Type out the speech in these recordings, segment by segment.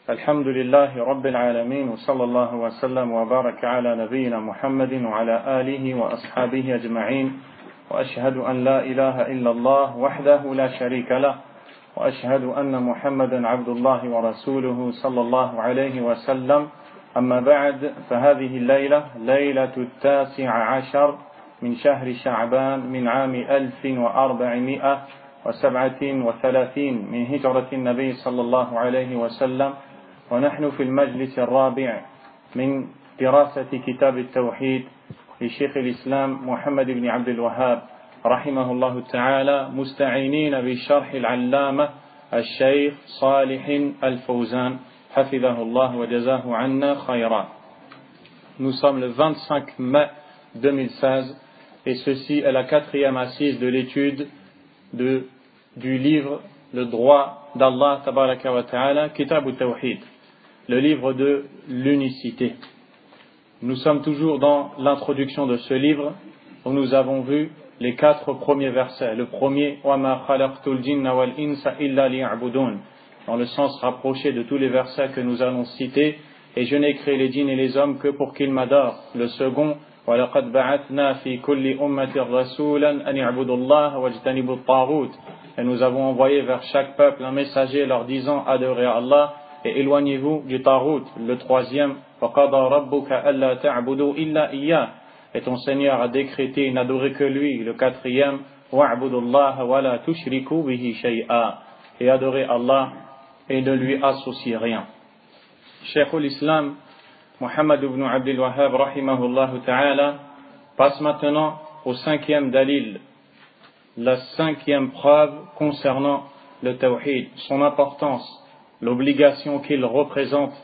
الحمد لله رب العالمين وصلى الله وسلم وبارك على نبينا محمد وعلى آله وأصحابه أجمعين وأشهد أن لا إله إلا الله وحده لا شريك له وأشهد أن محمدا عبد الله ورسوله صلى الله عليه وسلم أما بعد فهذه الليلة ليلة 19 من شهر شعبان من عام 1437 من هجرة النبي صلى الله عليه وسلم ونحن في المجلس الرابع من دراسة كتاب التوحيد لشيخ الإسلام محمد بن عبد الوهاب رحمه الله تعالى مستعينين بشرح العلامة الشيخ صالح الفوزان حفظه الله وجزاه عنا خيرا. Nous sommes le 25 mai 2016 et ceci est la 4e assise de l'étude du livre Le droit d'Allah tabaraka wa ta'ala, Kitab al-Tawhid, le livre de l'unicité. Nous sommes toujours dans l'introduction de ce livre où nous avons vu les 4 premiers versets. Le premier, وَمَا خَلَقْتُ الْجِنَّ وَالْإِنسَ إِلَّا لِيَعْبُدُونَ, dans le sens rapproché de tous les versets que nous allons citer, et je n'ai créé les djinns et les hommes que pour qu'ils m'adorent. Le second, وَلَقَدْ بَعَثْنَا فِي كُلِّ أُمَّةٍ رَسُولًا أَنِ اعْبُدُوا اللَّهَ وَاجْتَنِبُوا الطَّاغُوتَ. Et nous avons envoyé vers chaque peuple un messager leur disant adorez Allah et éloignez-vous du tarout. Le troisième, وَقَضَى رَبُّكَ أَلَّا تَعْبُدُوا إِلَّا إِيَّاهُ, et ton Seigneur a décrété n'adorer que lui. Le quatrième, وَاعْبُدُوا اللَّهَ وَلَا تُشْرِكُوا بِهِ شَيْئًا, et adorez Allah et ne lui associez rien. Cheikh l'Islam Muhammad ibn Abdul Wahhab rahimahullah ta'ala passe maintenant au 5e dalil, la 5e preuve concernant le tawhid, son importance, l'obligation qu'il représente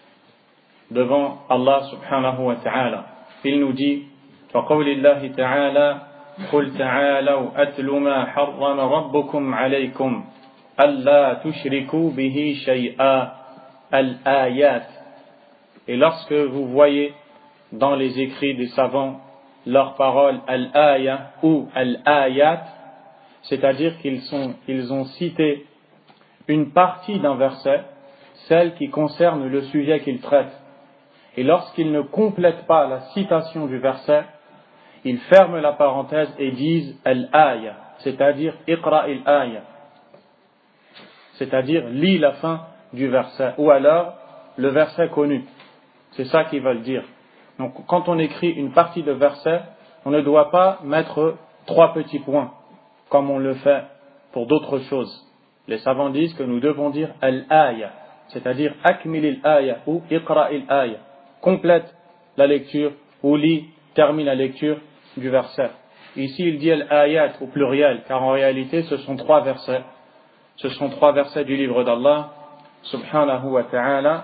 devant Allah subhanahu wa ta'ala. Il nous dit وَقَوْلِ اللَّهِ تَعَالَى قُلْ تَعَالَوْا أَتْلُ مَا حَرَّمَ رَبُّكُمْ عَلَيْكُمْ أَلَّا تُشْرِكُوا بِهِ شَيْئًا الْآيَاتِ. Et lorsque vous voyez dans les écrits des savants leur parole al-aya ou al-ayat, c'est-à-dire qu'ils ont cité une partie d'un verset, celle qui concerne le sujet qu'ils traitent. Et lorsqu'ils ne complètent pas la citation du verset, ils ferment la parenthèse et disent al-aya, c'est-à-dire iqra al-aya, c'est-à-dire lis la fin du verset, ou alors le verset connu. C'est ça qu'ils veulent dire. Donc quand on écrit une partie de verset, on ne doit pas mettre 3 petits points, comme on le fait pour d'autres choses. Les savants disent que nous devons dire al-aya, c'est-à-dire akmil al-aya ou iqra al-aya, complète la lecture ou lis, termine la lecture du verset. Ici il dit al-ayat au pluriel, car en réalité ce sont 3 versets. Ce sont 3 versets du livre d'Allah subhanahu wa ta'ala,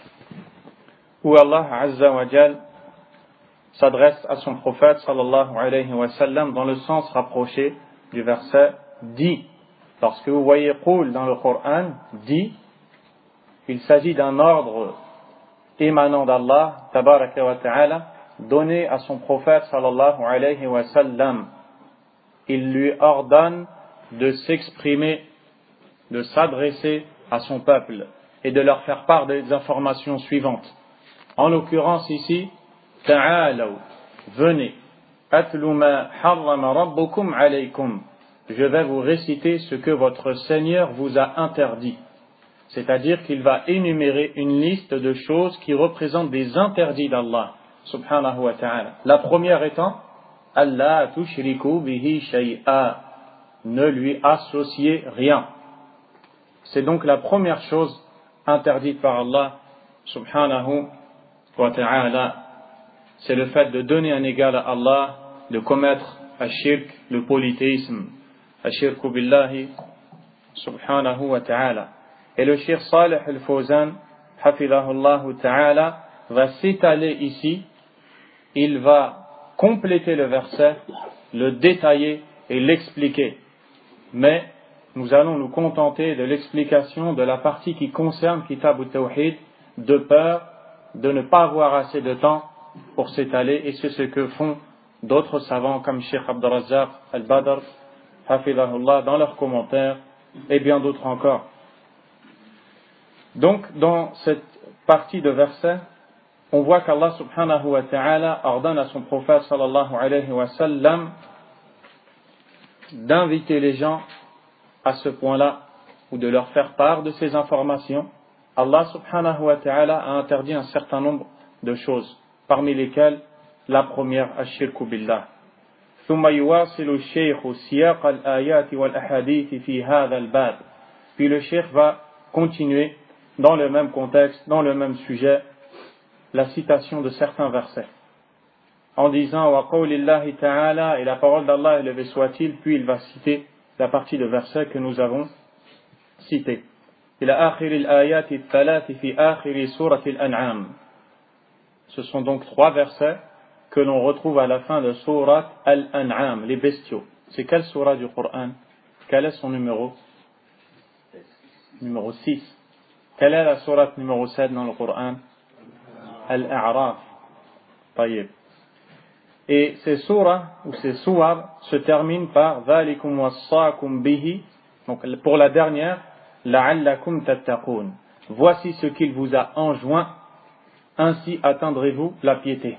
où Allah azza wa jal s'adresse à son prophète sallallahu alayhi wa sallam dans le sens rapproché du verset dit. Lorsque vous voyez qul dans le Coran, dit, il s'agit d'un ordre émanant d'Allah tabaraka wa ta'ala donné à son prophète sallallahu alayhi wa sallam. Il lui ordonne de s'exprimer, de s'adresser à son peuple et de leur faire part des informations suivantes. En l'occurrence ici, ta'alaw, venez, atlu ma harrama rabbukum alaykum, je vais vous réciter ce que votre Seigneur vous a interdit. C'est-à-dire qu'il va énumérer une liste de choses qui représentent des interdits d'Allah subhanahu wa ta'ala. La première étant Allah tushriku bihi shay'a, ne lui associez rien. C'est donc la première chose interdite par Allah subhanahu wa ta'ala. C'est le fait de donner un égal à Allah, de commettre ashirk, le polythéisme, ashirku billahi subhanahu wa ta'ala. Et le Cheikh Salih al-Fawzan hafidhahullahu ta'ala va s'étaler ici, il va compléter le verset, le détailler et l'expliquer. Mais nous allons nous contenter de l'explication de la partie qui concerne Kitab al-Tawhid, de peur de ne pas avoir assez de temps pour s'étaler, et c'est ce que font d'autres savants comme Cheikh Abd al-Razzaq al-Badr hafidhahullah dans leurs commentaires et bien d'autres encore. Donc, dans cette partie de versets, on voit qu'Allah subhanahu wa ta'ala ordonne à son prophète sallallahu alayhi wa sallam d'inviter les gens à ce point-là ou de leur faire part de ces informations. Allah subhanahu wa ta'ala a interdit un certain nombre de choses, parmi lesquelles la première, ash-shirku billah. ثم يواصل الشيخ سياق الآيات والأحاديث في هذا الباب. Puis le cheikh va continuer dans le même contexte, dans le même sujet, la citation de certains versets, en disant wa qawlillahi ta'ala, et la parole d'Allah élevé soit-il, puis il va citer la partie de versets que nous avons citée. Ila akhir al-ayat al-thalath fi akhir surah al-an'am. Ce sont donc 3 versets que l'on retrouve à la fin de surat al-an'am, les bestiaux. C'est quelle surah du Coran? Quel est son numéro? Numéro 6. Quelle est la sourate numéro 7 dans le Coran? Al-A'raf. Taïb. Et ces surahs ou ces souars se terminent par Dhalikum wassaakum bihi. Donc pour la dernière, La'allakum tattaqun. Voici ce qu'il vous a enjoint, ainsi atteindrez-vous la piété.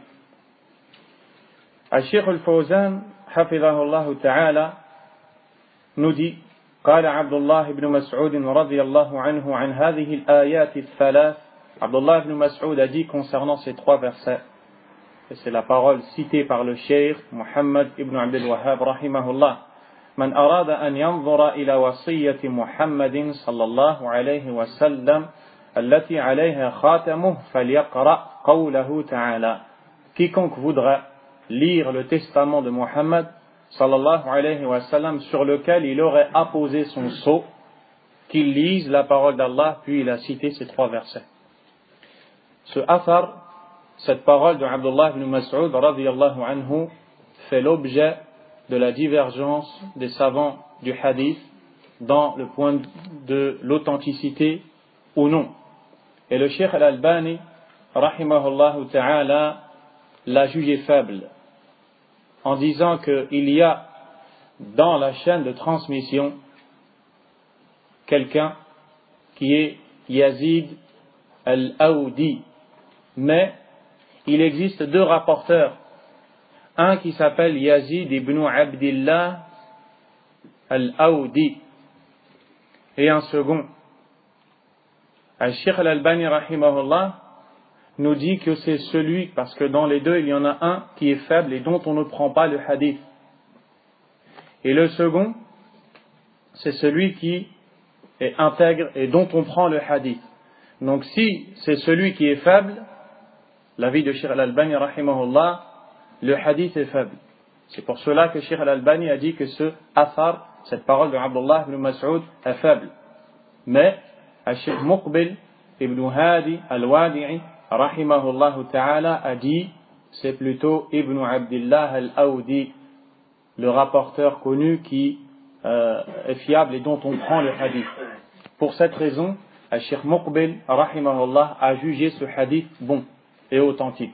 Al-Sheikh al-Fawzan, hafidhahullah ta'ala, nous dit قال عبد الله بن مسعود رضي الله عنه عن هذه الآيات الثلاث. Abdullah ibn Mas'ud a dit concernant ces 3 versets, et c'est la parole citée par le Cheikh Muhammad ibn Abdul Wahhab rahimahullah: من أراد أن ينظر إلى وصية محمد صلى الله عليه وسلم التي عليها خاتمه فليقرأ قوله تعالى. Quiconque voudra lire le testament de Muhammad sallallahu alayhi wa sallam sur lequel il aurait apposé son sceau, qu'il lise la parole d'Allah, puis il a cité ces 3 versets. Ce athar, cette parole de Abdullah ibn Mas'ud radiyallahu anhu, fait l'objet de la divergence des savants du hadith dans le point de l'authenticité ou non. Et le Cheikh al-Albani rahimahullahu ta'ala l'a jugé faible, en disant qu'il y a dans la chaîne de transmission quelqu'un qui est Yazid al-Awdi, mais il existe 2 rapporteurs, un qui s'appelle Yazid ibn Abdillah al-Awdi et un second. Al-Sheikh al-Albani rahimahullah nous dit que c'est celui, parce que dans les 2 il y en a un qui est faible et dont on ne prend pas le hadith, et le second c'est celui qui est intègre et dont on prend le hadith. Donc si c'est celui qui est faible, l'avis de Cheikh al-Albani rahimahullah, le hadith est faible. C'est pour cela que Cheikh al-Albani a dit que ce athar, cette parole de Abdullah ibn Mas'ud, est faible. Mais Cheikh Muqbil ibn Hadi al-Wadi'i rahimahullah ta'ala a dit c'est plutôt Ibn Abdillah al-Awdi, le rapporteur connu qui est fiable et dont on prend le hadith. Pour cette raison, Cheikh Muqbil rahimahullah a jugé ce hadith bon et authentique.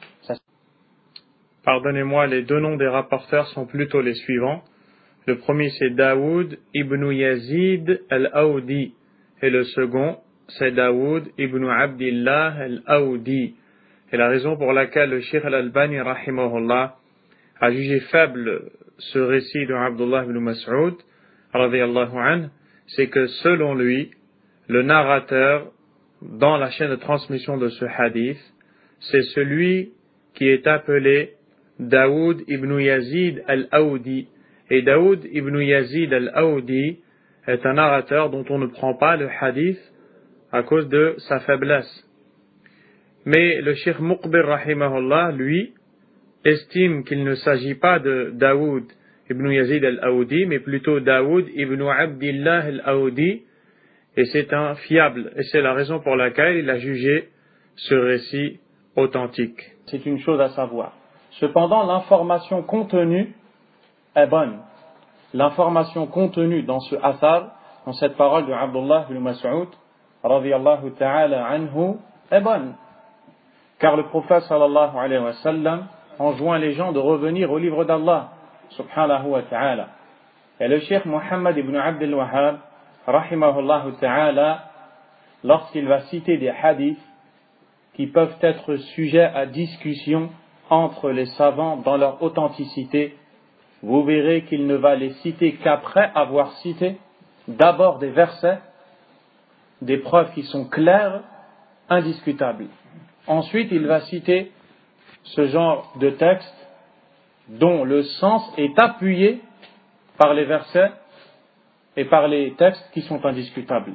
Pardonnez-moi, les 2 noms des rapporteurs sont plutôt les suivants. Le premier c'est Daoud ibn Yazid al-Awdi et le second c'est Daoud ibn Abdillah al-Awdi. Et la raison pour laquelle le Cheikh al-Albani rahimahullah a jugé faible ce récit de Abdullah ibn Mas'ud radiyallahu anhu, c'est que selon lui, le narrateur dans la chaîne de transmission de ce hadith, c'est celui qui est appelé Daoud ibn Yazid al-Awdi. Et Daoud ibn Yazid al-Awdi est un narrateur dont on ne prend pas le hadith à cause de sa faiblesse. Mais le Cheikh Muqbil rahimahullah, lui, estime qu'il ne s'agit pas de Daoud ibn Yazid al-Awdi, mais plutôt Daoud ibn Abdillah al-Awdi, et c'est un fiable, et c'est la raison pour laquelle il a jugé ce récit authentique. C'est une chose à savoir. Cependant, l'information contenue est bonne. L'information contenue dans ce athar, dans cette parole de Abdullah ibn Mas'ud radiyallahu ta'ala anhu, est bonne. Car le prophète sallallahu alayhi wa sallam enjoint les gens de revenir au livre d'Allah subhanahu wa ta'ala. Et le cheikh Muhammad ibn Abdul Wahhab rahimahullah ta'ala lorsqu'il va citer des hadiths qui peuvent être sujets à discussion entre les savants dans leur authenticité, vous verrez qu'il ne va les citer qu'après avoir cité d'abord des versets, des preuves qui sont claires, indiscutables. Ensuite, il va citer ce genre de texte dont le sens est appuyé par les versets et par les textes qui sont indiscutables.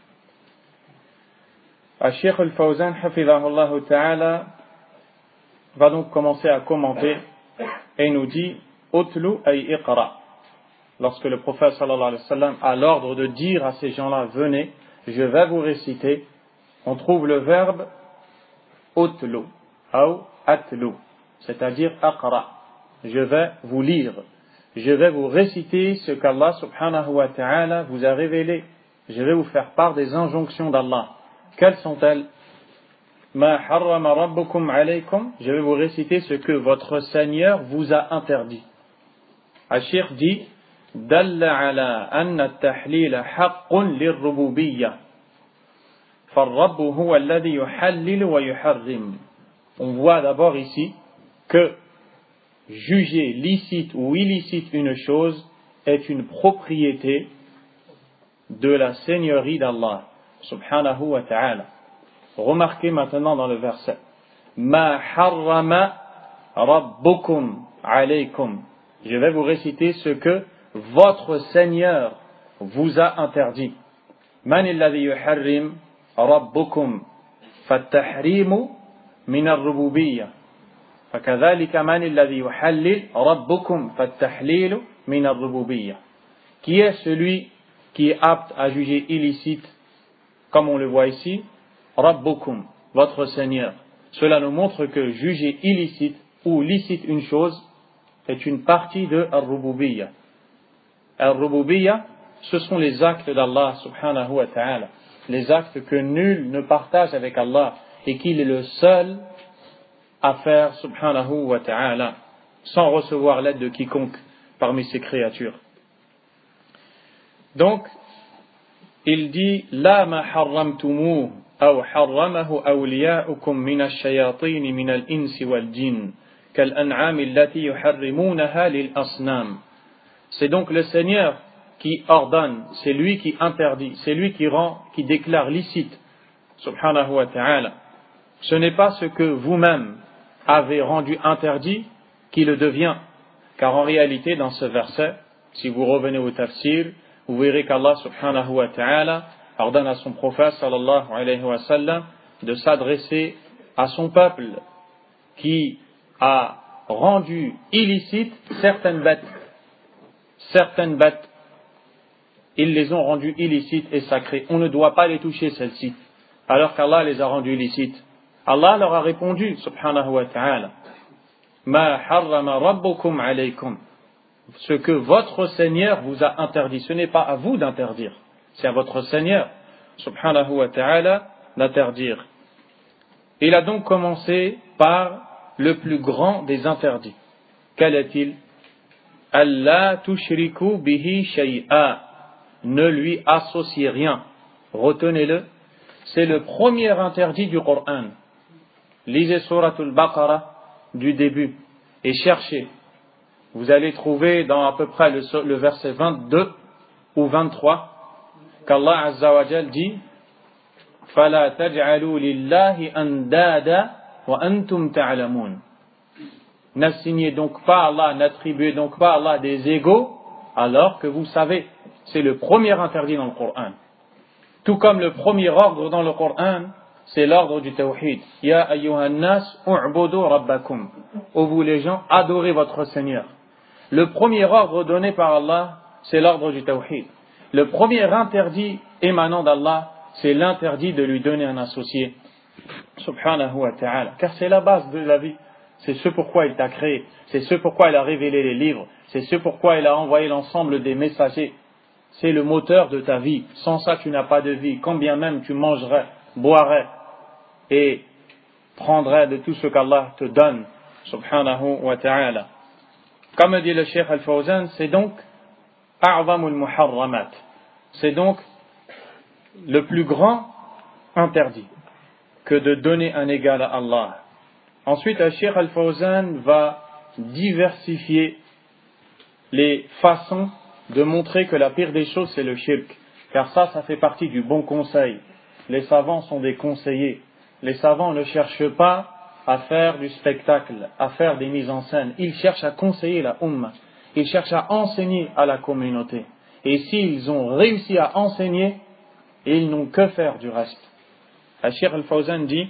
Cheikh al-Fawzan, hafidhahullah ta'ala, va donc commencer à commenter et nous dit Utlu ay iqra. Lorsque le prophète sallallahu alayhi wa sallam a l'ordre de dire à ces gens-là, venez, je vais vous réciter, on trouve le verbe utlu ou atlu, c'est-à-dire aqra. Je vais vous lire, je vais vous réciter ce qu'Allah subhanahu wa ta'ala vous a révélé. Je vais vous faire part des injonctions d'Allah. Quelles sont-elles? Ma harrama rabbukum alaykum. Je vais vous réciter ce que votre Seigneur vous a interdit. Al-Cheikh dit Dalla ala anna at-tahlil haqqun lir-rububiyyah. فالرب هو الذي يحلل ويحرم. On voit d'abord ici que juger licite ou illicite une chose est une propriété de la seigneurie d'Allah subhanahu wa ta'ala. Remarquez maintenant dans le verset Ma harrama rabbukum alaykum. Je vais vous réciter ce que votre Seigneur vous a interdit. Man alladhi yuharrim rabbukum fattahrimu min ar-rububiyyah. فكذلك من الذي يحلل ربكم فالتحليل من الربوبية. Qui est celui qui est apte à juger illicite, comme on le voit ici, Rabbukum, votre Seigneur. Cela nous montre que juger illicite ou licite une chose est une partie de Ar-Rububiyyah. Ar-Rububiyyah, ce sont les actes d'Allah subhanahu wa ta'ala, les actes que nul ne partage avec Allah et qu'il est le seul à faire subhanahu wa ta'ala, sans recevoir l'aide de quiconque parmi ses créatures. Donc, il dit La ma harramtumuh aw harramahu awliya'ukum min ash-shayatin min al-insi wal-jinn kal-an'am allati yuharrimunaha lil-asnam. C'est donc le Seigneur qui ordonne, c'est lui qui interdit, c'est lui qui rend, qui déclare licite subhanahu wa ta'ala. Ce n'est pas ce que vous-même avez rendu interdit qui le devient, car en réalité dans ce verset, si vous revenez au tafsir, vous verrez qu'Allah subhanahu wa ta'ala ordonne à son prophète sallallahu alayhi wa sallam de s'adresser à son peuple qui a rendu illicite certaines bêtes. Certaines bêtes, ils les ont rendues illicites et sacrées. On ne doit pas les toucher, celles-ci, alors qu'Allah les a rendues illicites. Allah leur a répondu, subhanahu wa ta'ala, Ma harrama rabbukum alaykum. Ce que votre Seigneur vous a interdit. Ce n'est pas à vous d'interdire, c'est à votre Seigneur, subhanahu wa ta'ala, d'interdire. Il a donc commencé par le plus grand des interdits. Quel est-il? Allah tushriku bihi shay'a. Ne lui associez rien. Retenez-le. C'est le premier interdit du Coran. Lisez Suratul Baqarah du début et cherchez. Vous allez trouver dans à peu près le verset 22 ou 23 qu'Allah Azza wa Jal dit فَلَا تَجْعَلُوا لِلَّهِ أَنْدَادًا وَأَنْتُمْ تَعْلَمُونَ. N'assignez donc pas à Allah, n'attribuez donc pas à Allah des égaux alors que vous savez. C'est le premier interdit dans le Coran. Tout comme le premier ordre dans le Coran, c'est l'ordre du tawhid. Ya ayyuhan nas u'budu rabbakum. Ô vous les gens, adorez votre Seigneur. Le premier ordre donné par Allah, c'est l'ordre du tawhid. Le premier interdit émanant d'Allah, c'est l'interdit de lui donner un associé. Subhanahu wa ta'ala. Car c'est la base de la vie. C'est ce pourquoi il t'a créé. C'est ce pourquoi il a révélé les livres. C'est ce pourquoi il a envoyé l'ensemble des messagers. C'est le moteur de ta vie. Sans ça, tu n'as pas de vie. Quand bien même tu mangerais, boirais et prendrais de tout ce qu'Allah te donne, subhanahu wa ta'ala. Comme dit le Cheikh Al-Fawzan, c'est donc a'zamul muharramat. C'est donc le plus grand interdit que de donner un égal à Allah. Ensuite, Cheikh Al-Fawzan va diversifier les façons de montrer que la pire des choses c'est le shirk, car ça fait partie du bon conseil. Les savants sont des conseillers. Les savants ne cherchent pas à faire du spectacle, à faire des mises en scène. Ils cherchent à conseiller la Ummah. Ils cherchent à enseigner à la communauté. Et s'ils ont réussi à enseigner, ils n'ont que faire du reste. Cheikh Al-Fawzan dit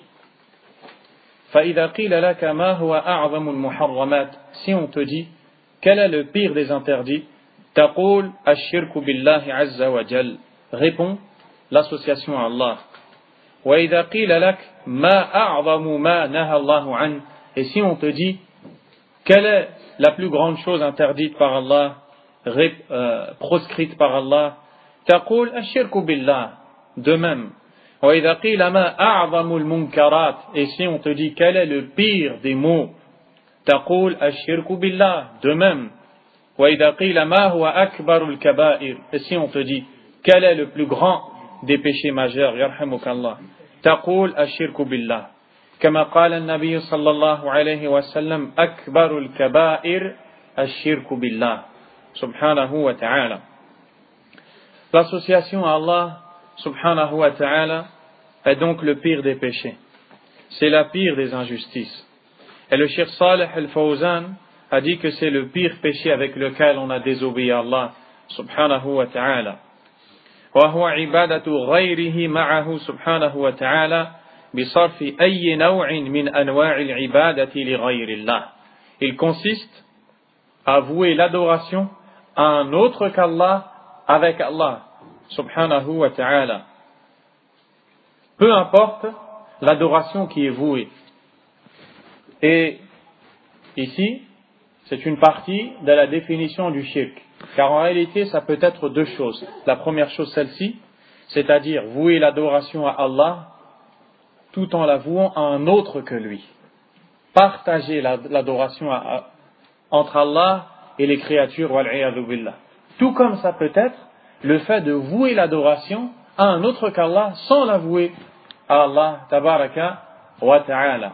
فَإِذَا قِيلَ لَكَ مَا هُوَ أَعْظَمُ الْمُحَرَّمَاتِ. Si on te dit quel est le pire des interdits, تقول الشرك بالله عز وجل. Réponds l'association à Allah. وَإِذَا قِيلَ لَكَ مَا أَعْظَمُ مَا نَهَى اللَّهُ عَنْهُ. Et si on te dit quelle est la plus grande chose interdite par Allah, proscrite par Allah, تقول الشرك بالله. De même. وَإِذَا قِيلَ مَا أَعْظَمُ الْمُنْكَرَاتِ. Et si on te dit quel est le pire des maux, تقول الشرك بالله. De même. وَإِذَا قِيلَ مَا هُوَ أَكْبَرُ الْكَبَائِرِ. Et si on te dit quel est le plus grand des péchés majeurs, يرحمك الله, تقول الشرك بالله. كما قال النبي صلى الله عليه وسلم أكبر الكبائر الشرك بالله سبحانه وتعالى. L'association à Allah subhanahu wa ta'ala est donc le pire des péchés. C'est la pire des injustices. Et le Cheikh Salih al-Fawzan a dit que c'est le pire péché avec lequel on a désobéi à Allah subhanahu wa ta'ala. وهو عبادة غيره معه سبحانه وتعالى بصرف أي نوع من أنواع العبادة لغير الله. Il consiste à vouer l'adoration à un autre qu'Allah avec Allah subhanahu wa ta'ala. Peu importe l'adoration qui est vouée. Et ici, c'est une partie de la définition du shirk. Car en réalité, ça peut être deux choses. La première chose, celle-ci, c'est-à-dire vouer l'adoration à Allah tout en la vouant à un autre que lui. Partager l'adoration entre Allah et les créatures, wal-'iyadhu billah. Tout comme ça peut être le fait de vouer l'adoration à un autre qu'Allah sans la vouer à Allah, tabaraka wa ta'ala.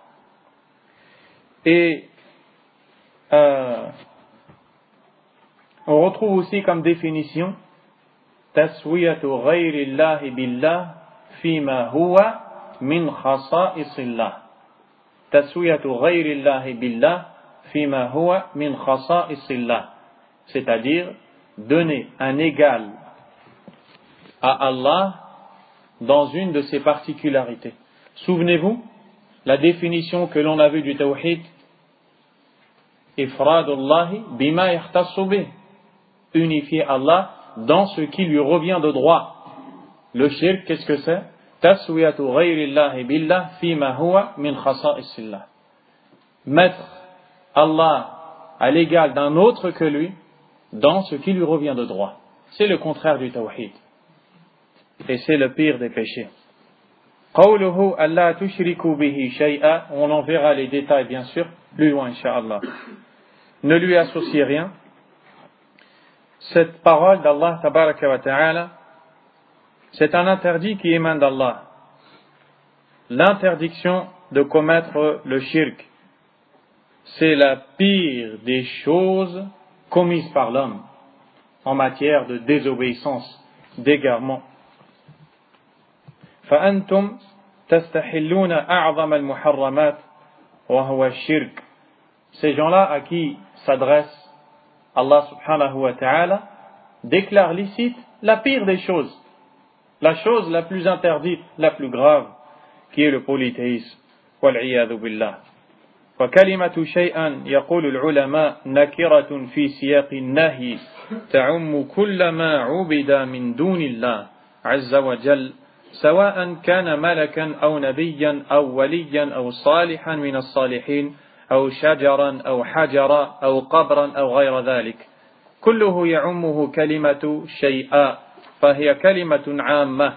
Et on retrouve aussi comme définition taswiyatu ghayri Allahi billah fima huwa min khasa'issillah. Taswiyatu ghayri Allahi billah fima huwa min khasa'issillah. C'est-à-dire donner un égal à Allah dans une de ses particularités. Souvenez-vous, la définition que l'on a vue du tawhid, ifradullahi bima yahtassu bih. Unifier Allah dans ce qui lui revient de droit. Le shirk, qu'est-ce que c'est? Taswiyatu ghayrillahi billah fima huwa min khasa'issillah. Mettre Allah à l'égal d'un autre que lui dans ce qui lui revient de droit. C'est le contraire du tawhid. Et c'est le pire des péchés. Qawluhu alla tushriku bihi shay'a. On en verra les détails bien sûr plus loin, incha'Allah. Ne lui associez rien. Cette parole d'Allah tabaraka wa ta'ala, c'est un interdit qui émane d'Allah. L'interdiction de commettre le shirk, c'est la pire des choses commises par l'homme en matière de désobéissance, d'égarement. فأنتم تستحلون أعظم المحرمات وهو الشرك. Ces gens-là à qui s'adresse Allah subhanahu wa ta'ala déclarent licite la pire des choses, la chose la plus interdite, la plus grave, qui est le polythéisme. Wal-'iyadhu billah. وكلمة شيئا يقول العلماء نكرة في سياق النهي تعم كل ما عبد من دون الله عز وجل سواء كان ملكا أو نبيا أو وليا أو صالحا من الصالحين أو شجرا أو حجرا أو قبرا أو غير ذلك كله يعمه كلمة شيئا فهي كلمة عامة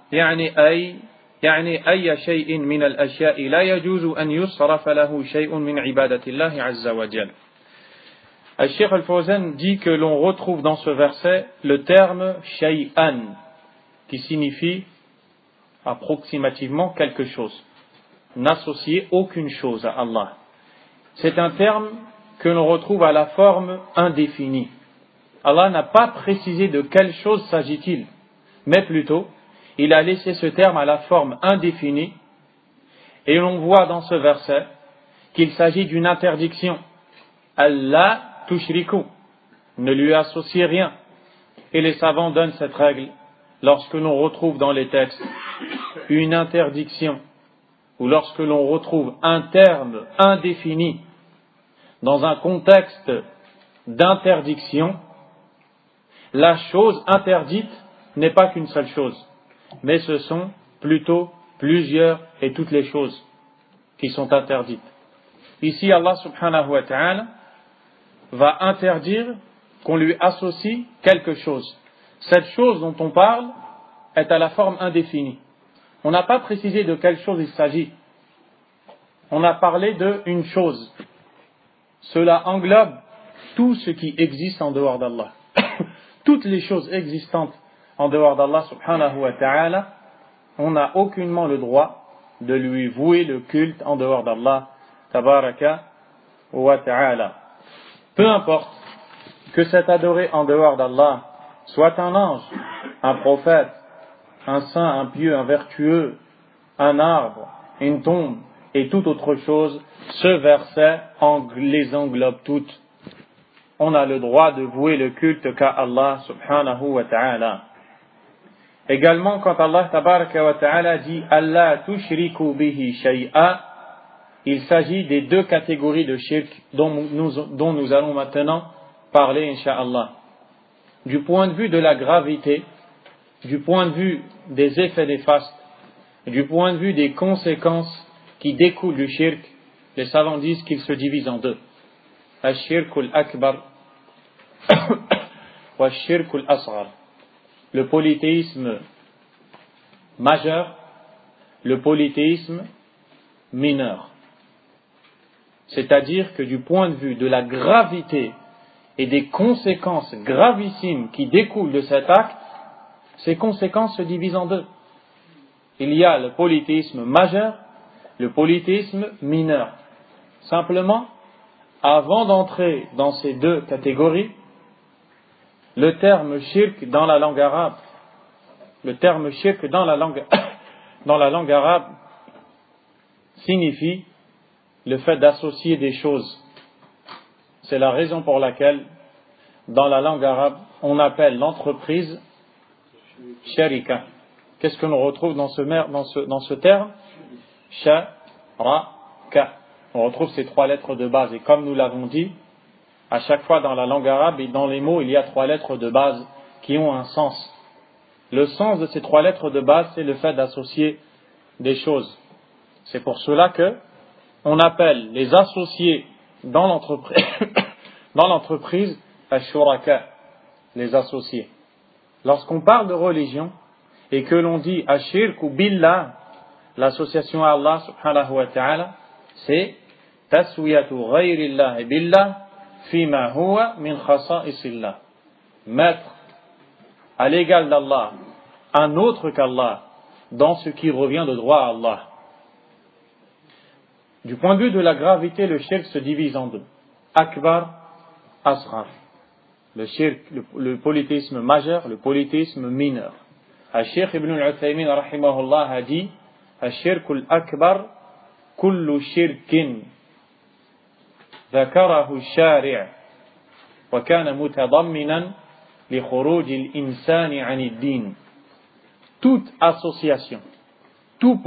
يعني أي شيء من الأشياء لا يجوز أن يصرف له شيء من عبادة الله عز وجل. Al-Sheikh Al-Fawzan dit que l'on retrouve dans ce verset le terme shay'an qui signifie approximativement quelque chose. N'associez aucune chose à Allah. C'est un terme que l'on retrouve à la forme indéfinie. Allah n'a pas précisé de quelle chose s'agit-il, mais plutôt, il a laissé ce terme à la forme indéfinie, et l'on voit dans ce verset qu'il s'agit d'une interdiction. Allah tushriku, ne lui associez rien. Et les savants donnent cette règle lorsque l'on retrouve dans les textes une interdiction, ou lorsque l'on retrouve un terme indéfini dans un contexte d'interdiction, la chose interdite n'est pas qu'une seule chose, mais ce sont plutôt plusieurs et toutes les choses qui sont interdites. Ici, Allah subhanahu wa ta'ala va interdire qu'on lui associe quelque chose. Cette chose dont on parle est à la forme indéfinie. On n'a pas précisé de quelle chose il s'agit. On a parlé d'une chose. Cela englobe tout ce qui existe en dehors d'Allah. Toutes les choses existantes en dehors d'Allah subhanahu wa ta'ala, on n'a aucunement le droit de lui vouer le culte en dehors d'Allah tabaraka wa ta'ala. Peu importe que cet adoré en dehors d'Allah soit un ange, un prophète, un saint, un pieux, un vertueux, un arbre, une tombe et toute autre chose, ce verset les englobe toutes. On a le droit de vouer le culte qu'à Allah subhanahu wa ta'ala. Également, quand Allah tabaraka wa ta'ala dit « Allah tushriku bihi shay'a », il s'agit des deux catégories de shirk dont nous allons maintenant parler, incha'Allah. Du point de vue de la gravité, du point de vue des effets néfastes, du point de vue des conséquences qui découlent du shirk, les savants disent qu'il se divise en deux. Al-shirkul akbar wa al-shirkul asghar. Le polythéisme majeur, le polythéisme mineur. C'est-à-dire que du point de vue de la gravité et des conséquences gravissimes qui découlent de cet acte, ces conséquences se divisent en deux. Il y a le polythéisme majeur, le polythéisme mineur. Simplement, avant d'entrer dans ces deux catégories, le terme shirk dans la langue arabe, dans la langue arabe signifie le fait d'associer des choses. C'est la raison pour laquelle, dans la langue arabe, on appelle l'entreprise sharika. Qu'est-ce que l'on retrouve dans ce terme? Sharaka. On retrouve ces trois lettres de base. Et comme nous l'avons dit, à chaque fois dans la langue arabe et dans les mots, il y a trois lettres de base qui ont un sens. Le sens de ces trois lettres de base, c'est le fait d'associer des choses. C'est pour cela que on appelle les associés dans l'entreprise ashuraka, les associés. Lorsqu'on parle de religion et que l'on dit ashirku billah, l'association à Allah subhanahu wa ta'ala, c'est taswiyatu ghayrillah billah fima huwa min khasa'isillah. Mettre à l'égal d'Allah un autre qu'Allah dans ce qui revient de droit à Allah. Du point de vue de la gravité, le shirk se divise en deux. Akbar, asghar. Le shirk, le polythéisme majeur, le polythéisme mineur. Al-Sheikh Ibn al-Uthaymin rahimahullah a dit Al-Shirk al-Akbar kullu shirkin ذكره الشارع وكان متضمنا لخروج الإنسان عن الدين. Toute association, tout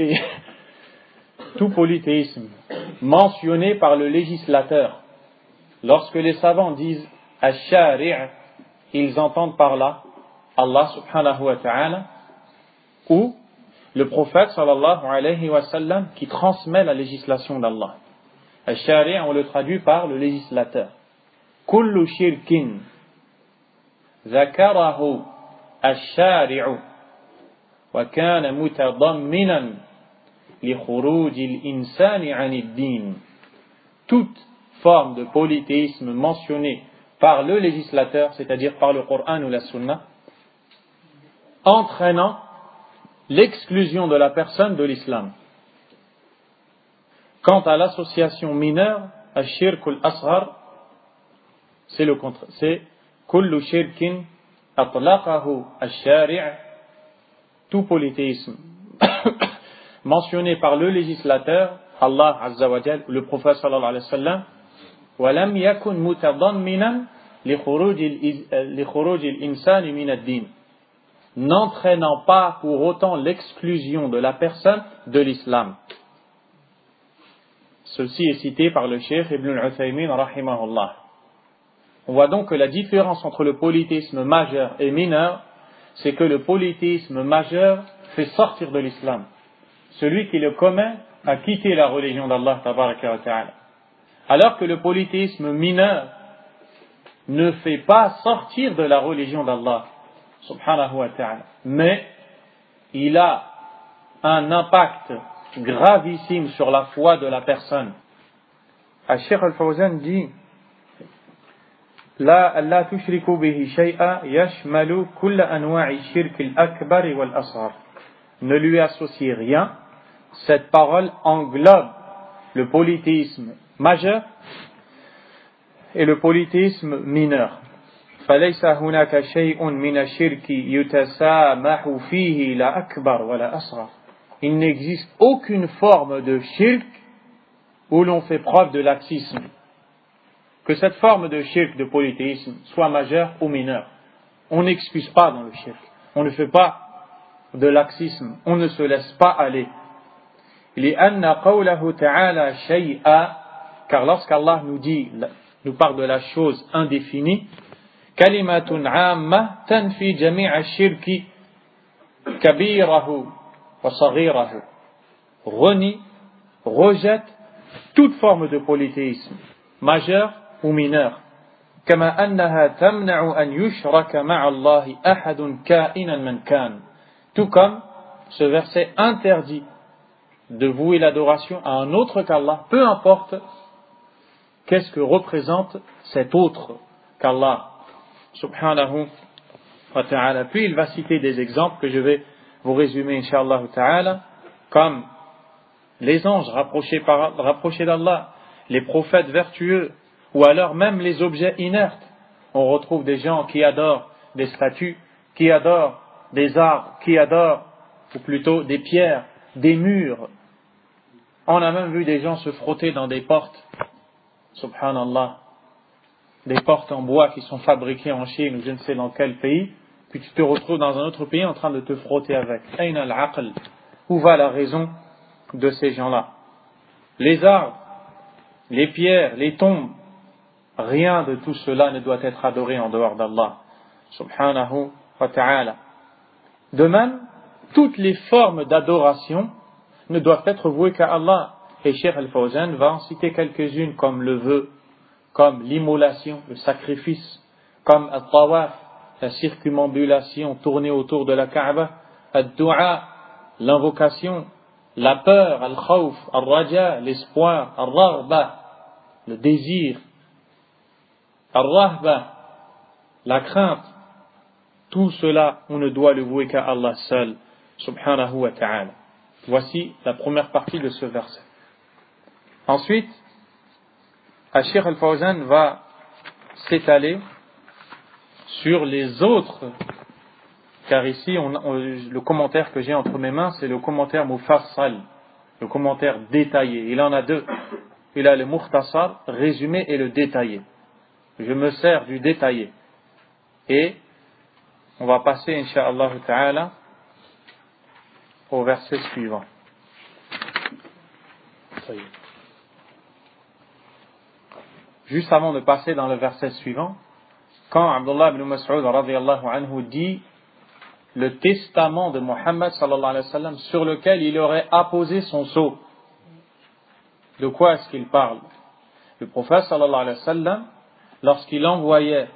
polythéisme mentionné par le législateur, lorsque les savants disent Ash-Shari', ils entendent par là Allah subhanahu wa ta'ala ou le prophète sallallahu alayhi wa sallam qui transmet la législation d'Allah. Ash-Shari', on le traduit par le législateur. Kullu shirkin ذكره الشارع وكان متضمنا لخروج الإنسان عن الدين. Toute forme de polythéisme mentionnée par le législateur, c'est-à-dire par le Coran ou la Sunna, entraînant l'exclusion de la personne de l'islam. Quant à l'association mineure, al-shirk al-asghar, c'est le contraire. C'est kullu shirkin atlaqahu al-shari', tout polythéisme mentionné par le législateur, Allah Azza wa Jal, le prophète sallallahu alayhi wa sallam, ولم يكن متضمنا لخروج الإنسان من الدين, n'entraînant pas pour autant l'exclusion de la personne de l'islam. Ceci est cité par le cheikh Ibn al-Uthaymin rahimahullah. On voit donc que la différence entre le polythéisme majeur et mineur, c'est que le polythéisme majeur fait sortir de l'islam. Celui qui le commet a quitté la religion d'Allah tabaraka wa ta'ala. Alors que le polythéisme mineur ne fait pas sortir de la religion d'Allah subhanahu wa ta'ala, mais il a un impact gravissime sur la foi de la personne. Al-Cheikh Al-Fawzan dit لا تشركوا به شيئا يشمل كل أنواع الشرك الأكبر والأصغر. Ne lui associez rien. Cette parole englobe le polythéisme majeur et le polythéisme mineur. فليس هناك شيء من الشرك يتسامح فيه لا أكبر ولا أصغر. Il n'existe aucune forme de shirk où l'on fait preuve de laxisme. Que cette forme de shirk, de polythéisme, soit majeure ou mineure, on n'excuse pas dans le shirk. On ne fait pas de laxisme. On ne se laisse pas aller. لأن قوله تعالى شيئا, car lorsqu'Allah nous parle de la chose indéfinie, كلمة عامة تنفي جميع الشرك كبيره وصغيره, renie, rejette toute forme de polythéisme, majeur ou mineur. كما أنها تمنع أن يشرك مع الله أحد كائنا من كان. Tout comme ce verset interdit de vouer l'adoration à un autre qu'Allah, peu importe qu'est-ce que représente cet autre qu'Allah subhanahu wa ta'ala. Puis il va citer des exemples que je vais vous résumer inshallah ta'ala, comme les anges rapprochés d'Allah, les prophètes vertueux, ou alors même les objets inertes. On retrouve des gens qui adorent des statues, qui adorent des arbres, qui adorent, ou plutôt des pierres, des murs. On a même vu des gens se frotter dans des portes, subhanallah, des portes en bois qui sont fabriquées en Chine ou je ne sais dans quel pays, puis tu te retrouves dans un autre pays en train de te frotter avec. Ayn al-aql, où va la raison de ces gens-là? Les arbres, les pierres, les tombes, rien de tout cela ne doit être adoré en dehors d'Allah subhanahu wa ta'ala. De même, toutes les formes d'adoration ne doivent être vouées qu'à Allah. Et Cheikh Al-Fawzan va en citer quelques-unes, comme le vœu, comme l'immolation, le sacrifice, comme al-tawaf, la circumambulation tournée autour de la Kaaba, al-du'a, l'invocation, la peur, al-khawf, al-raja, l'espoir, al-raghba, le désir, al-rahba, la crainte. Tout cela, on ne doit le vouer qu'à Allah seul, subhanahu wa ta'ala. Voici la première partie de ce verset. Ensuite, Cheikh Al-Fawzan va s'étaler sur les autres, car ici, le commentaire que j'ai entre mes mains, c'est le commentaire Mufassal, le commentaire détaillé. Il en a deux. Il a le Mukhtasar, résumé, et le détaillé. Je me sers du détaillé. Et on va passer, incha'Allah ta'ala, au verset suivant. Juste avant de passer dans le verset suivant, quand Abdullah ibn Mas'ud radiyallahu anhu dit le testament de Muhammad sallallahu alayhi wa sallam sur lequel il aurait apposé son sceau, de quoi est-ce qu'il parle? Le prophète sallallahu alayhi wa sallam, lorsqu'il envoyait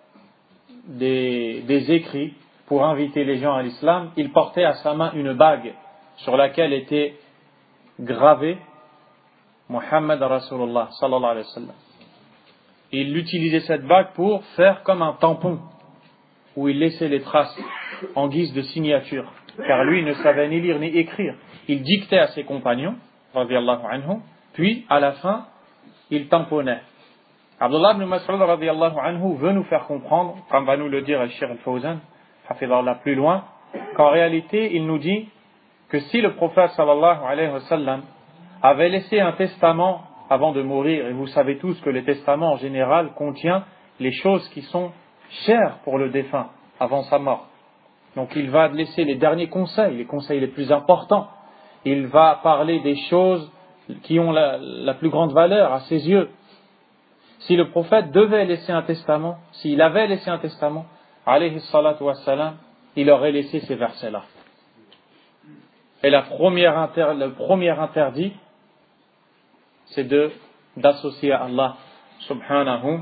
des écrits pour inviter les gens à l'islam, il portait à sa main une bague sur laquelle était gravé Muhammad Rasulullah sallallahu alayhi wa sallam. Il utilisait cette bague pour faire comme un tampon où il laissait les traces en guise de signature. car lui ne savait ni lire ni écrire. Il dictait à ses compagnons, radiyallahu anhu, puis à la fin, il tamponnait. Abdullah ibn Mas'ud radiyallahu anhu veut nous faire comprendre, comme va nous le dire Al-Sheikh Al-Fawzan, hafidhahullah plus loin, qu'en réalité, il nous dit que si le prophète sallallahu alayhi wa sallam avait laissé un testament avant de mourir, et vous savez tous que le testament en général contient les choses qui sont chères pour le défunt avant sa mort. Donc il va laisser les derniers conseils, les conseils les plus importants. Il va parler des choses qui ont la plus grande valeur à ses yeux. Si le prophète devait laisser un testament, s'il avait laissé un testament, alayhi salatu wassalam, il aurait laissé ces versets-là. Et le premier interdit, c'est d'associer à Allah subhanahu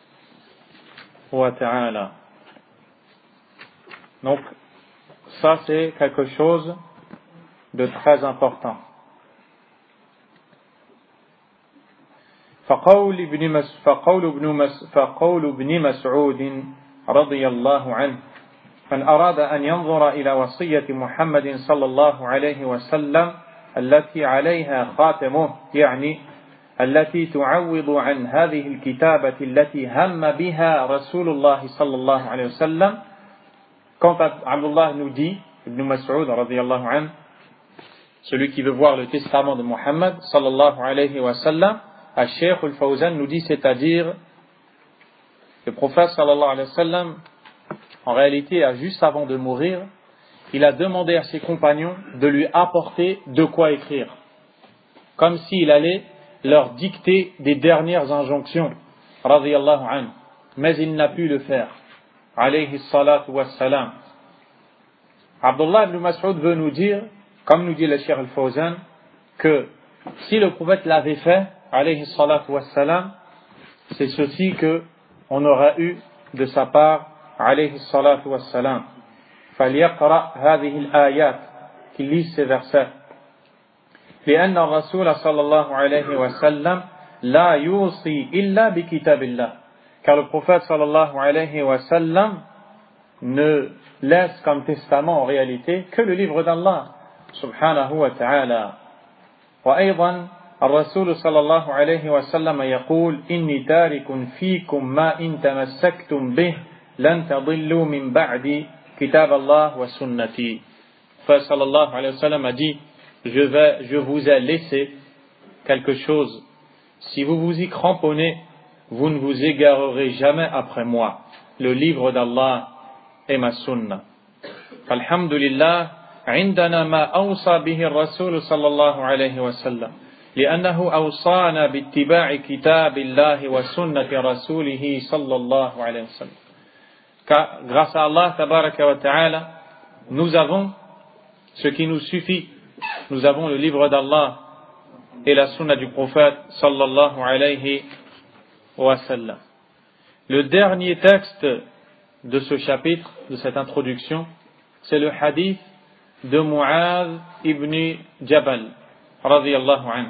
wa ta'ala. Donc, ça c'est quelque chose de très important. فقول ابن مسعود رضي الله عنه من أراد أن ينظر إلى وصية محمد صلى الله عليه وسلم التي عليها خاتمه يعني التي تعوض عن هذه الكتابة التي هم بها رسول الله صلى الله عليه وسلم. Quand Abdullah nous dit, Ibn Mas'ud radiyallahu anhu, celui qui veut voir le testament de Muhammad sallallahu alayhi wa sallam, Al-Sheikh Al-Fawzan nous dit, c'est-à-dire le prophète sallallahu alayhi wa sallam, en réalité, juste avant de mourir, il a demandé à ses compagnons de lui apporter de quoi écrire, comme s'il allait leur dicter des dernières injonctions, radiyallahu anhu, mais il n'a pu le faire, alayhi salatu wassalam. Abdullah ibn Mas'ud veut nous dire, comme nous dit le Cheikh Al-Fawzan, que si le prophète l'avait fait, alayhi salatu wassalam, c'est ceci que on aura eu de sa part, alayhi salatu wassalam. فليقرأ هذه الآيات, qu'il lise ces versets. لأن الرسول صلى الله عليه وسلم لا يوصي إلا بكتاب الله, car le prophète sallallahu alayhi wa sallam ne laisse comme testament en réalité que le livre d'Allah subhanahu wa ta'ala. وأيضا الرسول صلى الله عليه وسلم يقول إني تارك فيكم ما إن تمسكتم به لن تضلوا من بعد كتاب الله وسنتي. صلى الله عليه وسلم a dit, je vous ai laissé quelque chose, si vous vous y cramponnez, vous ne vous égarerez jamais après moi, le livre d'Allah et ma sunna. Alhamdulillah, عندنا ما أوصى به الرسول صلى الله عليه وسلم لأنه أوصانا باتباع كتاب الله وسنة رسوله صلى الله عليه وسلم. Car grâce à Allah tabaraka wa ta'ala, nous avons ce qui nous suffit. Nous avons le livre d'Allah et la sunna du prophète sallallahu alayhi wa sallam. Le dernier texte de ce chapitre, de cette introduction, c'est le hadith de Mu'adh ibn Jabal radiyallahu anhu,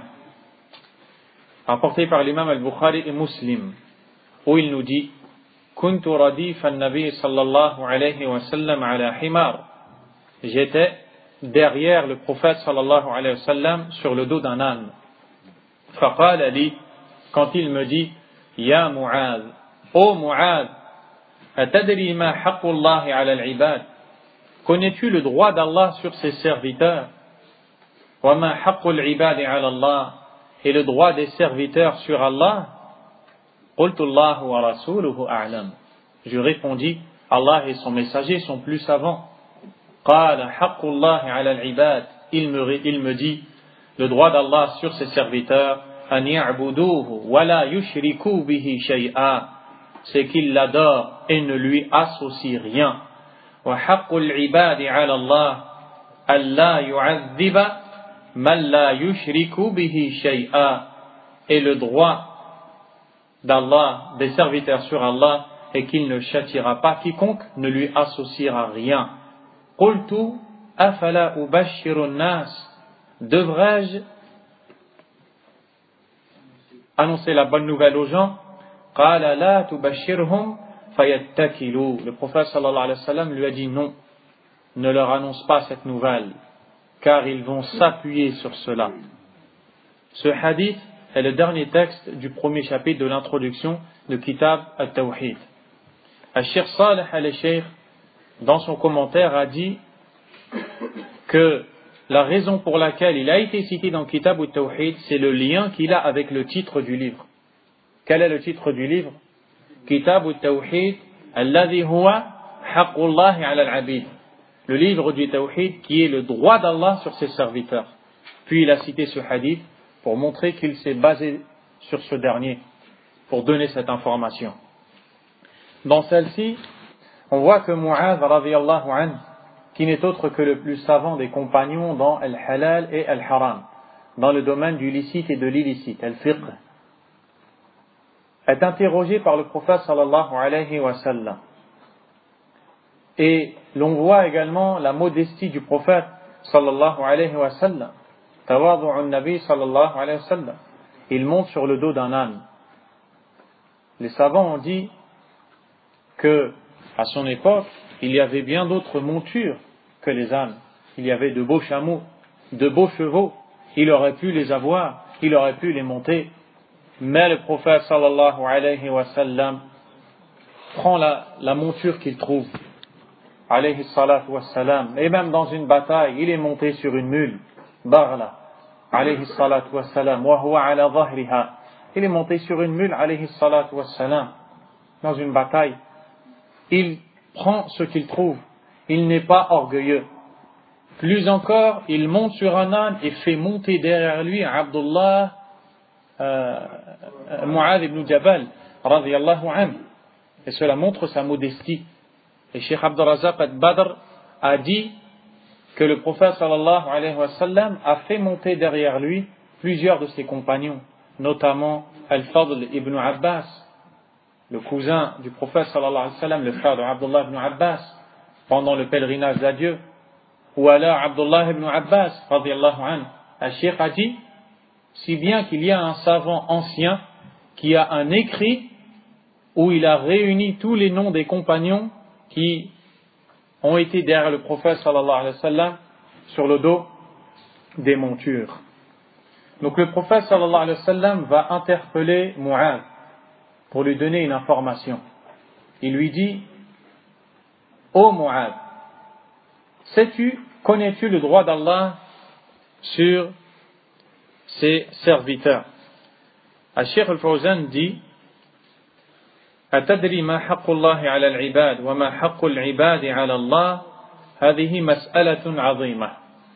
rapporté par l'imam al-Bukhari et Muslim, où il nous dit: كنت رديف النبي صلى الله عليه وسلم على حمار. J'étais derrière le prophète sallallahu alayhi wa sallam sur le dos d'un âne. فقال لي, quand il me dit: يا معاذ, ô Mu'adh, أتدري ما حق الله على العباد, connais-tu le droit d'Allah sur ses serviteurs? وما حق العباد على الله, et le droit des serviteurs sur Allah? قلت الله ورسوله أعلم. Je répondis, Allah et son messager sont plus savants. قال حق الله على العباد, il me dit, le droit d'Allah sur ses serviteurs, أن يعبدوه ولا يشركوا به شيئا, c'est qu'ils l'adorent et ne lui associent rien. وحق العباد على الله ألا يعذب من لا يشرك به شيئا, et le droit d'Allah, des serviteurs sur Allah, et qu'il ne châtiera pas quiconque ne lui associera rien. قلت أفلا أبشر الناس, devrais-je annoncer la bonne nouvelle aux gens? قال لا تبشرهم فيتكلوا. Le prophète sallallahu alayhi wa sallam lui a dit non, ne leur annonce pas cette nouvelle, car ils vont s'appuyer sur cela. Ce hadith est le dernier texte du premier chapitre de l'introduction de Kitab al-Tawhid. Al-Sheikh Salih al-Sheikh, dans son commentaire, a dit que la raison pour laquelle il a été cité dans Kitab al-Tawhid, c'est le lien qu'il a avec le titre du livre. Quel est le titre du livre? Kitab al-Tawhid, alladhi huwa haqqullahi ala al-abid. Le livre du Tawhid qui est le droit d'Allah sur ses serviteurs. Puis il a cité ce hadith pour montrer qu'il s'est basé sur ce dernier, pour donner cette information. Dans celle-ci, on voit que Mu'adh radiyallahu anhu, qui n'est autre que le plus savant des compagnons dans al-halal et al-haram, dans le domaine du licite et de l'illicite, al-fiqh, est interrogé par le prophète sallallahu alayhi wa sallam. Et l'on voit également la modestie du prophète sallallahu alayhi wa sallam. Tawadu'un nabi sallallahu alayhi wa sallam. Il monte sur le dos d'un âne. Les savants ont dit que, à son époque, il y avait bien d'autres montures que les ânes. Il y avait de beaux chameaux, de beaux chevaux. Il aurait pu les avoir, il aurait pu les monter. Mais le prophète sallallahu alayhi wa sallam prend la monture qu'il trouve, alayhi salatu wa salam. Et même dans une bataille, il est monté sur une mule, Baghla, alayhi salatu wa salam, wa huwa ala dhahriha. Il est monté sur une mule, alayhi salatu wa salam, dans une bataille. Il prend ce qu'il trouve. Il n'est pas orgueilleux. Plus encore, il monte sur un âne et fait monter derrière lui Abdullah Mu'adh ibn Jabal radiyallahu anhu. Et cela montre sa modestie. Et Cheikh Abd al-Razzaq al-Badr a dit que le prophète sallallahu alayhi wa sallam a fait monter derrière lui plusieurs de ses compagnons, notamment Al-Fadl ibn Abbas, le cousin du prophète sallallahu alayhi wa sallam, le frère de Abdullah ibn Abbas, pendant le pèlerinage d'adieu, ou alors Abdullah ibn Abbas radiyallahu anhu. Al-Cheikh a dit, si bien qu'il y a un savant ancien qui a un écrit où il a réuni tous les noms des compagnons qui ont été derrière le prophète sallallahu alayhi wa sallam sur le dos des montures. Donc le prophète sallallahu alayhi wa sallam va interpeller Mu'adh pour lui donner une information. Il lui dit: Ô Mu'adh, connais-tu le droit d'Allah sur ses serviteurs? Al-Cheikh al-Fawzan dit: أتدري ما حق الله على العباد وما حق العباد على الله هذه مسألة عظيمة.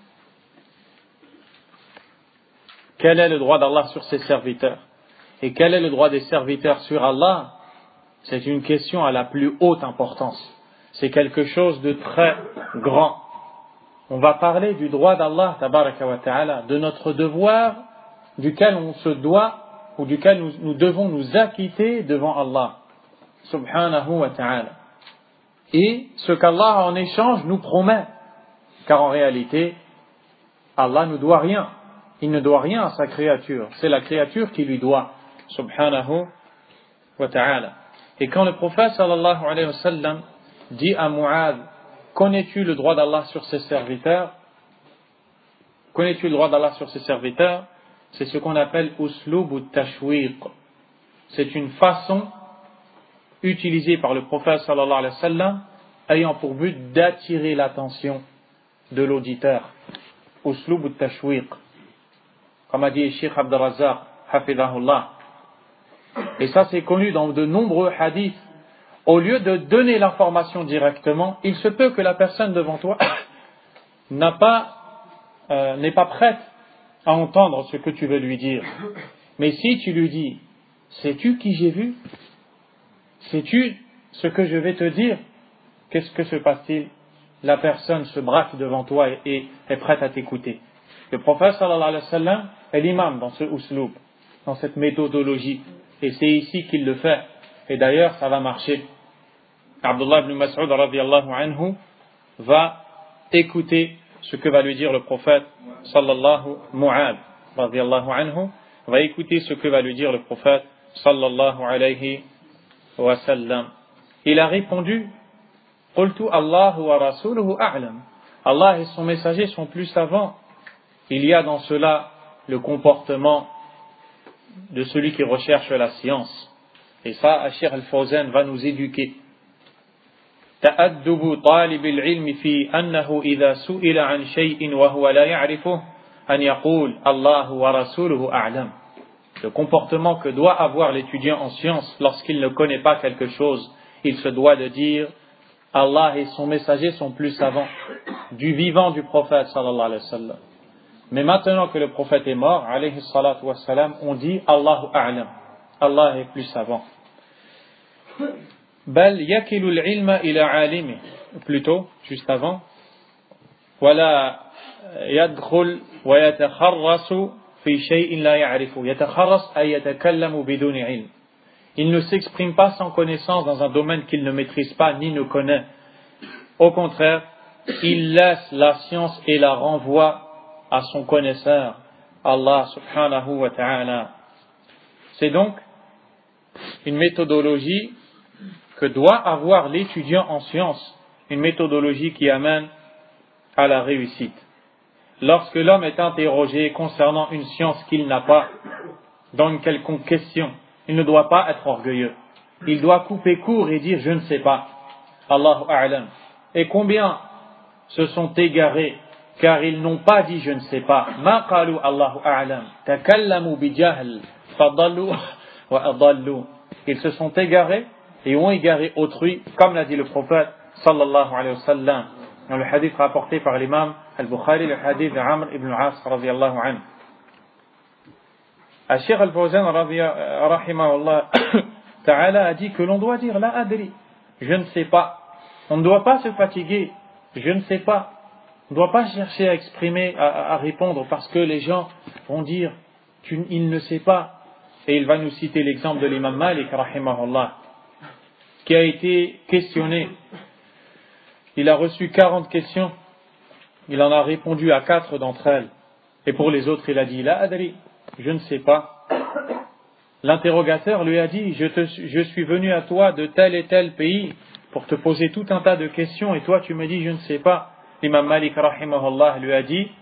Quel est le droit d'Allah sur ses serviteurs et quel est le droit des serviteurs sur Allah? C'est une question à la plus haute importance. C'est quelque chose de très grand. On va parler du droit d'Allah tabaraka wa ta'ala, de notre devoir duquel on se doit ou duquel nous devons nous acquitter devant Allah subhanahu wa ta'ala, et ce qu'Allah en échange nous promet, car en réalité Allah ne doit rien, il ne doit rien à sa créature, c'est la créature qui lui doit subhanahu wa ta'ala. Et quand le prophète sallallahu alayhi wa sallam dit à Mu'adh: connais-tu le droit d'Allah sur ses serviteurs? Connais-tu le droit d'Allah sur ses serviteurs? C'est ce qu'on appelle uslub at-tashwiq. C'est une façon utilisé par le prophète sallallahu alayhi wa sallam ayant pour but d'attirer l'attention de l'auditeur. Uslub al-tashwiq, comme a dit Cheikh Abd al-Razzaq hafidhahullah. Et ça c'est connu dans de nombreux hadiths. Au lieu de donner l'information directement, il se peut que la personne devant toi n'est pas prête à entendre ce que tu veux lui dire. Mais si tu lui dis: sais-tu qui j'ai vu? Sais-tu ce que je vais te dire? Qu'est-ce que se passe-t-il? La personne se braque devant toi et est prête à t'écouter. Le prophète sallallahu alayhi wa sallam est l'imam dans ce uslub, dans cette méthodologie. Et c'est ici qu'il le fait. Et d'ailleurs, ça va marcher. Abdullah ibn Mas'ud radiyallahu anhu va écouter ce que va lui dire le prophète sallallahu Mu'adh radiyallahu anhu va écouter ce que va lui dire le prophète sallallahu alayhi wa sallam. Il a répondu: Qultu Allahu wa rasuluhu a'lam. Allah et son messager sont plus savants. Il y a dans cela le comportement de celui qui recherche la science. Et ça, Cheikh Al-Fawzan va nous éduquer. تأدب طالب العلم في أنه إذا سئل عن شيء وهو لا يعرفه أن يقول الله ورسوله أعلم. Le comportement que doit avoir l'étudiant en sciences lorsqu'il ne connaît pas quelque chose, il se doit de dire Allah et son messager sont plus savants du vivant du prophète sallallahu alayhi wa sallam. Mais maintenant que le prophète est mort, alayhi salatu wa salam, on dit Allahu a'lam. Allah est plus savant. بل يكل العلم إلى عالمه. Plutôt, juste avant. ولا يدخل ويتخرص في شيء لا يعرفه. يتخرص أي يتكلم بدون علم. Il ne s'exprime pas sans connaissance dans un domaine qu'il ne maîtrise pas ni ne connaît. Au contraire, il laisse la science et la renvoie à son connaisseur, Allah subhanahu wa ta'ala. C'est donc une méthodologie que doit avoir l'étudiant en sciences, une méthodologie qui amène à la réussite. Lorsque l'homme est interrogé concernant une science qu'il n'a pas, dans une quelconque question, il ne doit pas être orgueilleux. Il doit couper court et dire « je ne sais pas ». Allahu a'lam. Et combien se sont égarés car ils n'ont pas dit « je ne sais pas ». Ma qalu Allahu a'lam. Takallamu bi jahl fadallu wa adallu. Ils se sont égarés et ont égaré autrui, comme l'a dit le prophète sallallahu alayhi wa sallam dans le hadith rapporté par l'imam al-Bukhari, le hadith d'Amr ibn al-As radiyallahu anhu. Cheikh Al-Fawzan rahimahullah ta'ala a dit que l'on doit dire la adri, je ne sais pas. On ne doit pas se fatiguer, je ne sais pas. On ne doit pas chercher à exprimer, à répondre, parce que les gens vont dire il ne sait pas. Et il va nous citer l'exemple de l'imam Malik rahimahullah, qui a été questionné. Il a reçu 40 questions, il en a répondu à 4 d'entre elles, et pour les autres il a dit la adri, je ne sais pas. L'interrogateur lui a dit je suis venu à toi de tel et tel pays pour te poser tout un tas de questions et toi tu me dis je ne sais pas. L'imam Malik rahimahullah lui a dit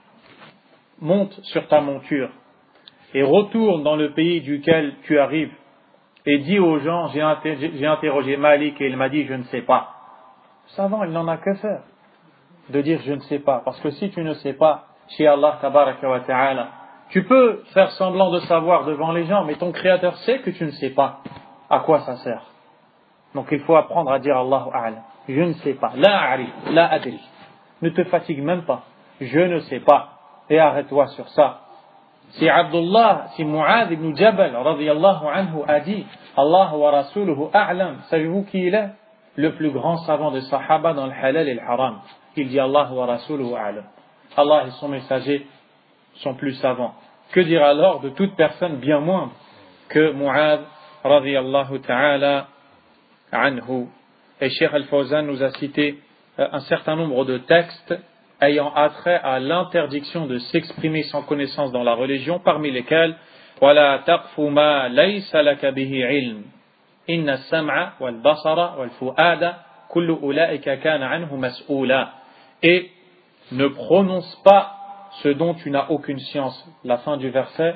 monte sur ta monture et retourne dans le pays duquel tu arrives et dis aux gens j'ai interrogé Malik et il m'a dit je ne sais pas. Le savant il n'en a que faire de dire je ne sais pas, parce que si tu ne sais pas, chez Allah tabaraka wa ta'ala, tu peux faire semblant de savoir devant les gens, mais ton créateur sait que tu ne sais pas. À quoi ça sert? Donc il faut apprendre à dire Allahu a'lam. Je ne sais pas. La a'rif, la adri. Ne te fatigue même pas. Je ne sais pas. Et arrête-toi sur ça. Si Mu'adh ibn Jabal radiyallahu anhu a dit Allah wa rasuluhu a'lam, savez-vous qui il est? Le plus grand savant des sahaba dans le halal et le haram. Il dit Allah wa rasuluhu a'lam. Allah et son messager sont plus savants. Que dire alors de toute personne bien moindre que Mu'adh radiyallahu ta'ala anhu? Et Cheikh Al-Fawzan nous a cité un certain nombre de textes ayant attrait à l'interdiction de s'exprimer sans connaissance dans la religion, parmi lesquels وَلَا تَقْفُ مَا لَيْسَ لَكَ بِهِ عِلْمٍ إِنَّ السَّمْعَ وَالْبَصَرَ وَالْفُؤَادَ كُلُّ أُولَئِكَ كَانَ عَنْهُ مَسْئُولًا. Et ne prononce pas ce dont tu n'as aucune science. La fin du verset,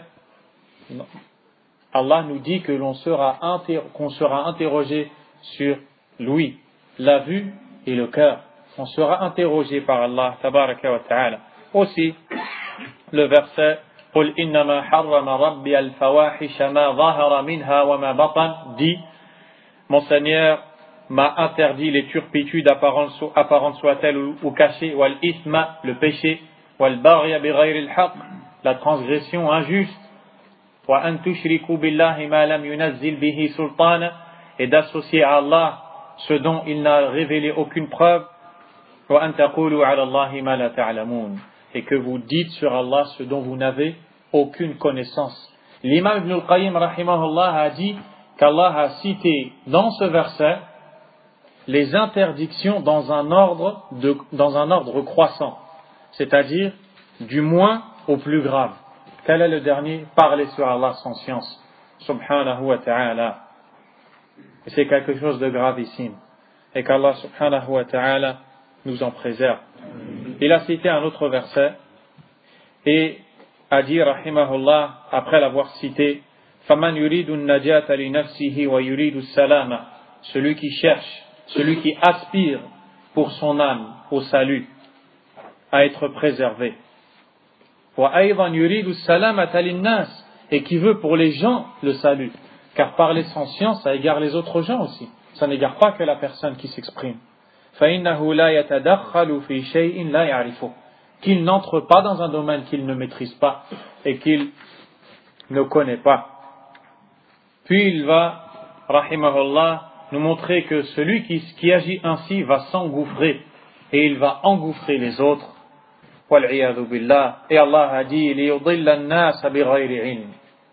Allah nous dit que qu'on sera interrogé sur l'ouïe, la vue et le cœur. On sera interrogé par Allah tabaraka wa ta'ala. Aussi, le verset قُلْ إِنَّمَا حَرَّمَ رَبِّيَ الْفَوَاحِشَ مَا ظَهَرَ مِنْهَا وَمَا بَطَنَ dit, mon Seigneur m'a interdit les turpitudes apparentes soient-elles ou cachées, wal ithma, le péché, wal baghy bighayri al-haqq, la transgression injuste, wa an tushriku billahi ma lam yunazzil bihi sultana, et d'associer à Allah ce dont il n'a révélé aucune preuve, wa an taqulu ala Allahi ma la ta'lamun, et que vous dites sur Allah ce dont vous n'avez aucune connaissance. L'imam Ibn al-Qayyim rahimahullah a dit qu'Allah a cité dans ce verset les interdictions dans un ordre croissant, c'est-à-dire du moins au plus grave. Quel est le dernier? Parler sur Allah sans science, subhanahu wa ta'ala. Et c'est quelque chose de gravissime, et qu'Allah subhanahu wa ta'ala nous en préserve. il a cité un autre verset et a dit, rahimahullah, après l'avoir cité, فَمَنْ يُرِيدُ النَّجَاةَ لِنَفْسِهِ وَيُرِيدُ السَّلَامَ, celui qui cherche, celui qui aspire pour son âme au salut, à être préservé. وَأَيْضًا يُرِيدُ السَّلَامَةَ لِلنَّاسِ, et qui veut pour les gens le salut. Car parler sans science, ça égare les autres gens aussi. Ça n'égare pas que la personne qui s'exprime. فَإِنَّهُ لَا يَتَدَخَّلُ فِي شَيْءٍ لَا يَعْرِفُهُ, qu'il n'entre pas dans un domaine qu'il ne maîtrise pas et qu'il ne connaît pas. Puis il va, rahimahullah, nous montrer que celui qui agit ainsi va s'engouffrer et il va engouffrer les autres. وَالْعِيَاذُ بِاللَّهِ. Et Allah a dit لِيُضِلَّ النَّاسَ بِغَيْرِ عِلْمٍ,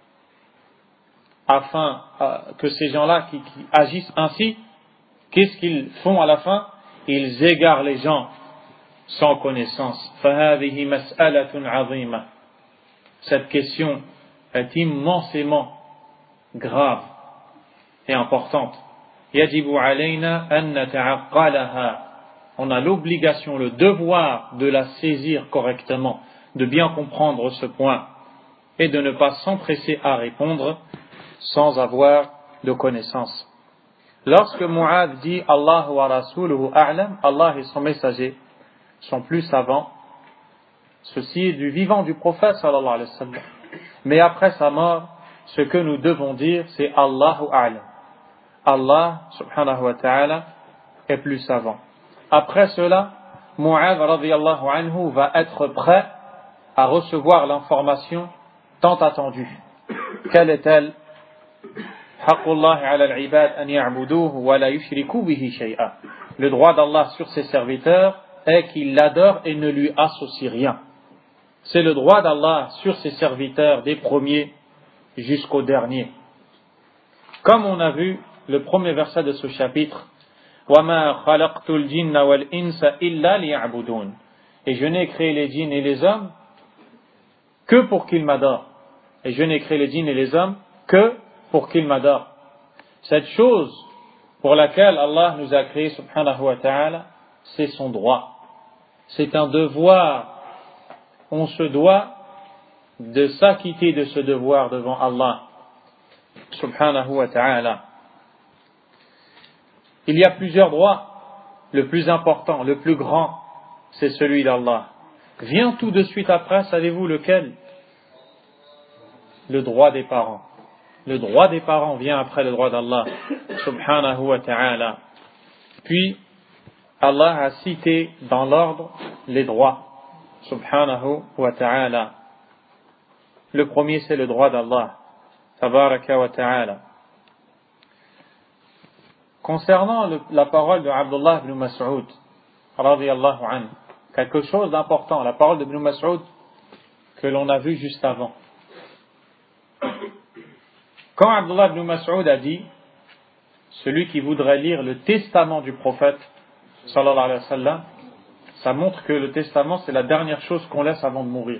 afin que ces gens-là qui agissent ainsi, qu'est-ce qu'ils font à la fin? Ils égarent les gens sans connaissance. فَهَذِهِ مَسْأَلَةٌ عَظِيمَةٌ. Cette question est immensément grave et importante. يَجِبُ عَلَيْنَا أَن نَتَعَقَّلَهَا. On a l'obligation, le devoir de la saisir correctement, de bien comprendre ce point et de ne pas s'empresser à répondre sans avoir de connaissance. Lorsque Mu'adh dit Allah wa rasuluhu a'lam, Allah et son messager sont plus savants, ceci est du vivant du prophète sallallahu alayhi wa sallam. Mais après sa mort, ce que nous devons dire, c'est Allahu a'lam. Allah subhanahu wa ta'ala est plus savant. Après cela, Mu'adh radiyallahu anhu va être prêt à recevoir l'information tant attendue. Quelle est-elle? Le droit d'Allah sur ses serviteurs est qu'il l'adore et ne lui associe rien. C'est le droit d'Allah sur ses serviteurs des premiers jusqu'au dernier. Comme on a vu le premier verset de ce chapitre, وَمَا خَلَقْتُ الْجِنَّ وَالْإِنسَ إِلَّا لِيَعْبُدُونَ, et je n'ai créé les djinns et les hommes que pour qu'ils m'adorent. Et je n'ai créé les djinns et les hommes que pour qu'ils m'adorent. Cette chose pour laquelle Allah nous a créés, subhanahu wa ta'ala, c'est son droit. C'est un devoir. On se doit de s'acquitter de ce devoir devant Allah, subhanahu wa ta'ala. Il y a plusieurs droits. Le plus important, le plus grand, c'est celui d'Allah. Vient tout de suite après, savez-vous lequel? Le droit des parents. Le droit des parents vient après le droit d'Allah, subhanahu wa ta'ala. Puis, Allah a cité dans l'ordre les droits, subhanahu wa ta'ala. Le premier, c'est le droit d'Allah, tabaraka wa ta'ala. Concernant la parole de Abdullah ibn Mas'ud, radiyallahu anhu, quelque chose d'important, la parole d'Ibn Mas'ud que l'on a vu juste avant. Quand Abdullah ibn Mas'ud a dit, celui qui voudrait lire le testament du prophète, sallallahu alayhi wa sallam, ça montre que le testament c'est la dernière chose qu'on laisse avant de mourir.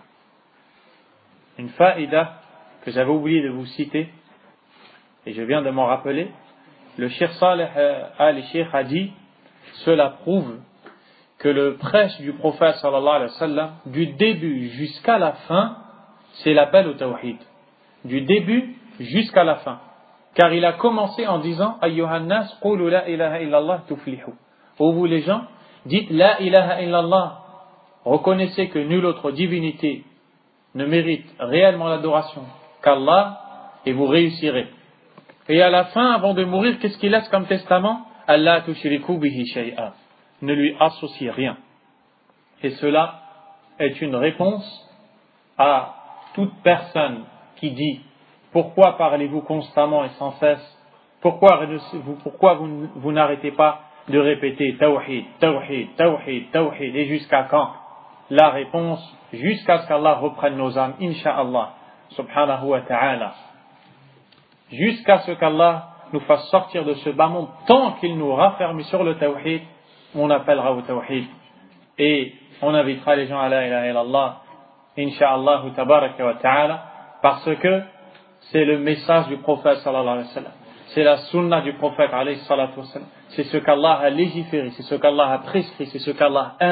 Une faïda que j'avais oublié de vous citer, et je viens de m'en rappeler, le Cheikh Saleh al-Cheikh a dit, cela prouve que le prêche du prophète sallallahu alayhi wa sallam, du début jusqu'à la fin, c'est l'appel au tawhid. Du début jusqu'à la fin. Car il a commencé en disant Ayyuhan nas qulu la ilaha illallah tuflihu. Ô vous les gens, dites la ilaha illallah. Reconnaissez que nulle autre divinité ne mérite réellement l'adoration qu'Allah et vous réussirez. Et à la fin, avant de mourir, qu'est-ce qu'il laisse comme testament? Allah tushriku bihi shay'a. Ne lui associe rien. Et cela est une réponse à toute personne qui dit pourquoi parlez-vous constamment et sans cesse? Pourquoi vous n'arrêtez pas de répéter tawhid, tawhid, tawhid, tawhid, et jusqu'à quand? La réponse, jusqu'à ce qu'Allah reprenne nos âmes, insha'Allah, subhanahu wa ta'ala. Jusqu'à ce qu'Allah nous fasse sortir de ce bas monde, tant qu'il nous raffermit sur le tawhid, on appellera au tawhid. Et on invitera les gens à la ilaha illallah, insha'Allah, tabaraka wa ta'ala, parce que c'est le message du prophète sallallahu alayhi wa sallam. C'est la sunna du prophète alayhi salatu wa sallam. C'est ce qu'Allah a légiféré, c'est ce qu'Allah a prescrit, c'est ce qu'Allah aime.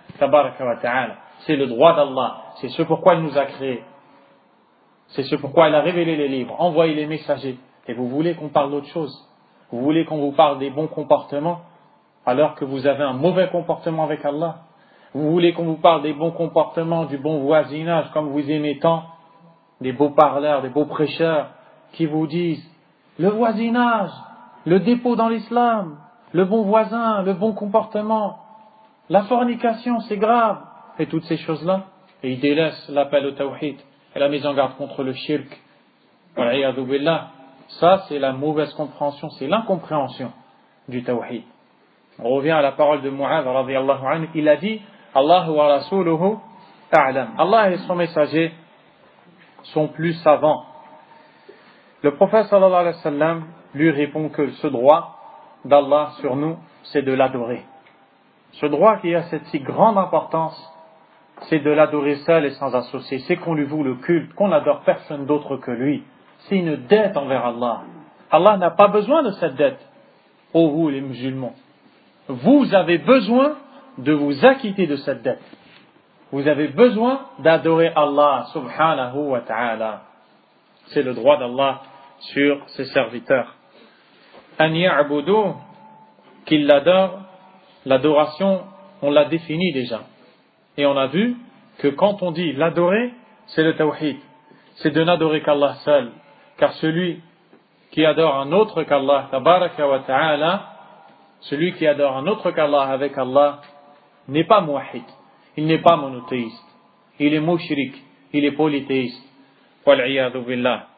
tabaraka wa ta'ala. C'est le droit d'Allah. C'est ce pourquoi il nous a créés. C'est ce pourquoi il a révélé les livres, envoyé les messagers. Et vous voulez qu'on parle d'autre chose? Vous voulez qu'on vous parle des bons comportements alors que vous avez un mauvais comportement avec Allah? Vous voulez qu'on vous parle des bons comportements, du bon voisinage, comme vous aimez tant, des beaux parleurs, des beaux prêcheurs qui vous disent le voisinage, le dépôt dans l'islam, le bon voisin, le bon comportement, la fornication, c'est grave, et toutes ces choses-là, et ils délaissent l'appel au tawhid et la mise en garde contre le shirk. Wal'iyadhu billah. Ça, c'est la mauvaise compréhension, c'est l'incompréhension du tawhid. On revient à la parole de Mu'adh radiyallahu anhu. Il a dit Allah wa rasuluhu a'lam. Allah et son messager sont plus savants. Le prophète sallallahu alayhi wa sallam lui répond que ce droit d'Allah sur nous, c'est de l'adorer. Ce droit qui a cette si grande importance, c'est de l'adorer seul et sans associé. C'est qu'on lui voue le culte, qu'on n'adore personne d'autre que lui. C'est une dette envers Allah. Allah n'a pas besoin de cette dette. Ô vous les musulmans, vous avez besoin de vous acquitter de cette dette. Vous avez besoin d'adorer Allah subhanahu wa ta'ala. C'est le droit d'Allah sur ses serviteurs. An ya'budu, qu'ils l'adorent. L'adoration, on l'a définie déjà. Et on a vu que quand on dit l'adorer, c'est le tawhid. C'est de n'adorer qu'Allah seul. Car celui qui adore un autre qu'Allah, tabaraka wa ta'ala, celui qui adore un autre qu'Allah avec Allah, n'est pas muwahhid. Il n'est pas monothéiste. Il est mushrik. Il est polythéiste. Wal'iyadhu billah.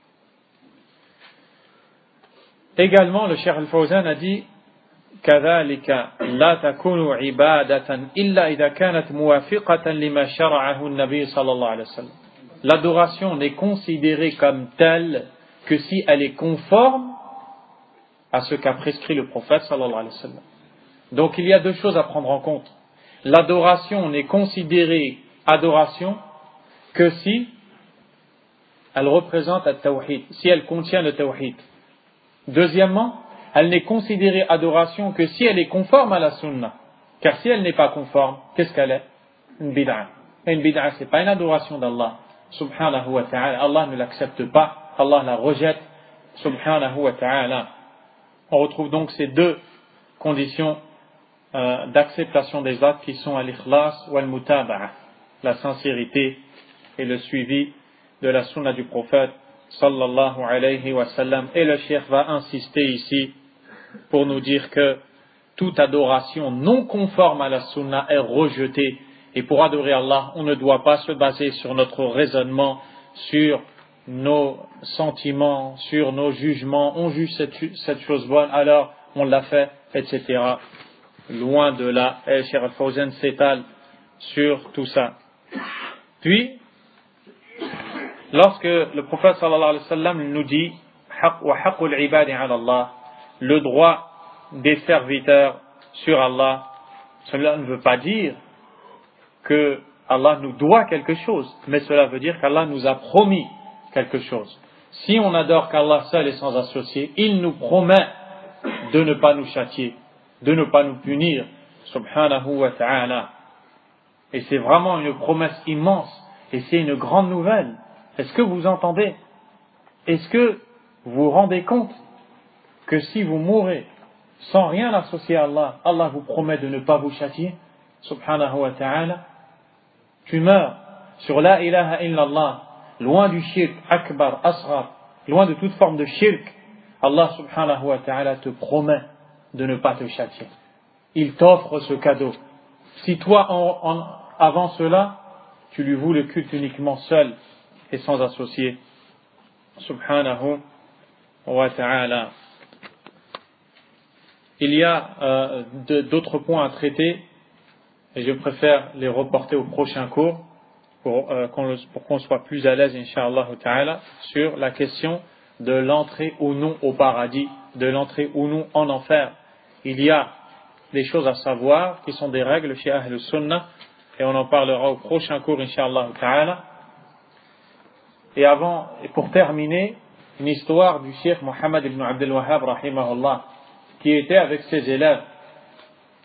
Également, le Cheikh Al-Fawzan a dit كذلك لا تكون عبادة إلا إذا كانت موافقة لما شرعه النبي صلى الله عليه وسلم. L'adoration n'est considérée comme telle que si elle est conforme à ce qu'a prescrit le prophète sallallahu alayhi wa sallam. Donc il y a deux choses à prendre en compte. L'adoration n'est considérée adoration que si elle représente le tawhid, si elle contient le tawhid. Deuxièmement, elle n'est considérée adoration que si elle est conforme à la sunna. Car si elle n'est pas conforme, qu'est-ce qu'elle est? Une bid'a. Et une bid'a, ce n'est pas une adoration d'Allah subhanahu wa ta'ala. Allah ne l'accepte pas, Allah la rejette subhanahu wa ta'ala. On retrouve donc ces deux conditions d'acceptation des actes qui sont al-ikhlas ou al-mutaba'a, la sincérité et le suivi de la sunna du prophète sallallahu alayhi wa sallam. Et le cheikh va insister ici pour nous dire que toute adoration non conforme à la sunna est rejetée. Et pour adorer Allah, on ne doit pas se baser sur notre raisonnement, sur nos sentiments, sur nos jugements. On juge cette chose bonne, alors on l'a fait, etc. Loin de là. Et Cheikh Al-Fawzan s'étale sur tout ça. Puis, lorsque le prophète sallallahu alayhi wa sallam nous dit wa haqqul ibadi ala Allah, le droit des serviteurs sur Allah, cela ne veut pas dire que Allah nous doit quelque chose, mais cela veut dire qu'Allah nous a promis quelque chose. Si on adore qu'Allah seul et sans associé, il nous promet de ne pas nous châtier, de ne pas nous punir, subhanahu wa ta'ala. Et c'est vraiment une promesse immense, et c'est une grande nouvelle. Est-ce que vous entendez? Est-ce que vous vous rendez compte que si vous mourrez sans rien associer à Allah, Allah vous promet de ne pas vous châtier, subhanahu wa ta'ala? Tu meurs sur la ilaha illallah, loin du shirk, akbar, asghar, loin de toute forme de shirk. Allah subhanahu wa ta'ala te promet de ne pas te châtier. Il t'offre ce cadeau. Si toi, avant cela, tu lui voues le culte uniquement seul et sans associé, subhanahu wa ta'ala. Il y a d'autres points à traiter, et je préfère les reporter au prochain cours pour qu'on soit plus à l'aise, incha'Allah ta'ala, sur la question de l'entrée ou non au paradis, de l'entrée ou non en enfer. Il y a des choses à savoir qui sont des règles chez Ahl Sunnah, et on en parlera au prochain cours, incha'Allah ta'ala. Et pour terminer, une histoire du Cheikh Mohammed ibn Abdel Wahhab, rahimahullah, qui était avec ses élèves.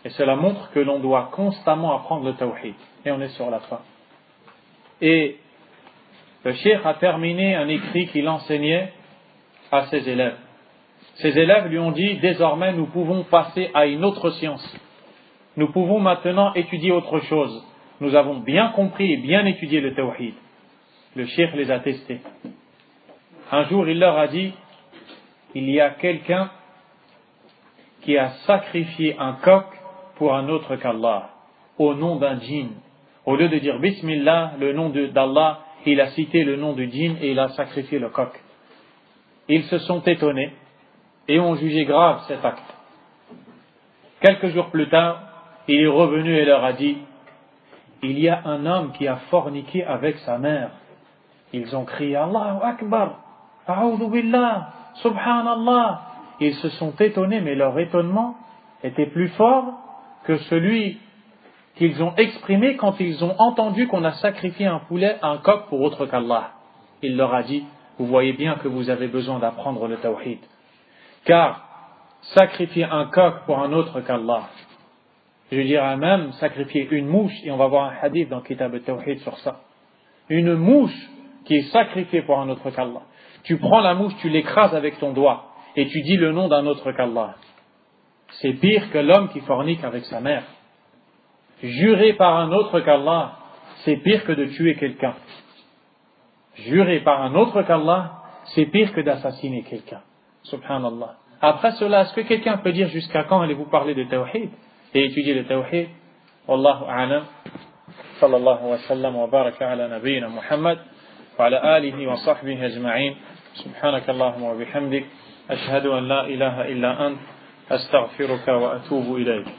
Et cela montre que l'on doit constamment apprendre le tawhid. Et on est sur la fin. Et le cheikh a terminé un écrit qu'il enseignait à ses élèves. Ses élèves lui ont dit, désormais nous pouvons passer à une autre science. Nous pouvons maintenant étudier autre chose. Nous avons bien compris et bien étudié le tawhid. Le cheikh les a testés. Un jour, il leur a dit, il y a quelqu'un qui a sacrifié un coq pour un autre qu'Allah, au nom d'un djinn. Au lieu de dire Bismillah, le nom d'Allah, il a cité le nom du djinn et il a sacrifié le coq. Ils se sont étonnés et ont jugé grave cet acte. Quelques jours plus tard, il est revenu et leur a dit, il y a un homme qui a forniqué avec sa mère. Ils ont crié Allahu Akbar, A'udhu Billah, Subhanallah. Ils se sont étonnés, mais leur étonnement était plus fort que celui qu'ils ont exprimé quand ils ont entendu qu'on a sacrifié un poulet, un coq pour autre qu'Allah. Il leur a dit, vous voyez bien que vous avez besoin d'apprendre le tawhid. Car sacrifier un coq pour un autre qu'Allah, je dirais même sacrifier une mouche, et on va voir un hadith dans Kitab al-Tawhid sur ça. Une mouche qui est sacrifiée pour un autre qu'Allah. Tu prends la mouche, tu l'écrases avec ton doigt, et tu dis le nom d'un autre qu'Allah. C'est pire que l'homme qui fornique avec sa mère. Jurer par un autre qu'Allah, c'est pire que de tuer quelqu'un. Jurer par un autre qu'Allah, c'est pire que d'assassiner quelqu'un. Subhanallah. Après cela, est-ce que quelqu'un peut dire jusqu'à quand allez-vous parler de tawhid et étudier le tawhid? Wallahu a'lam. Sallallahu wa sallam wa baraka ala nabiyyina Muhammad wa ala alihi wa sahbihi ajma'in. Subhanakallahumma wa bihamdik. Ashhadu an la ilaha illa ant. Astaghfiruka wa atubu ilayk.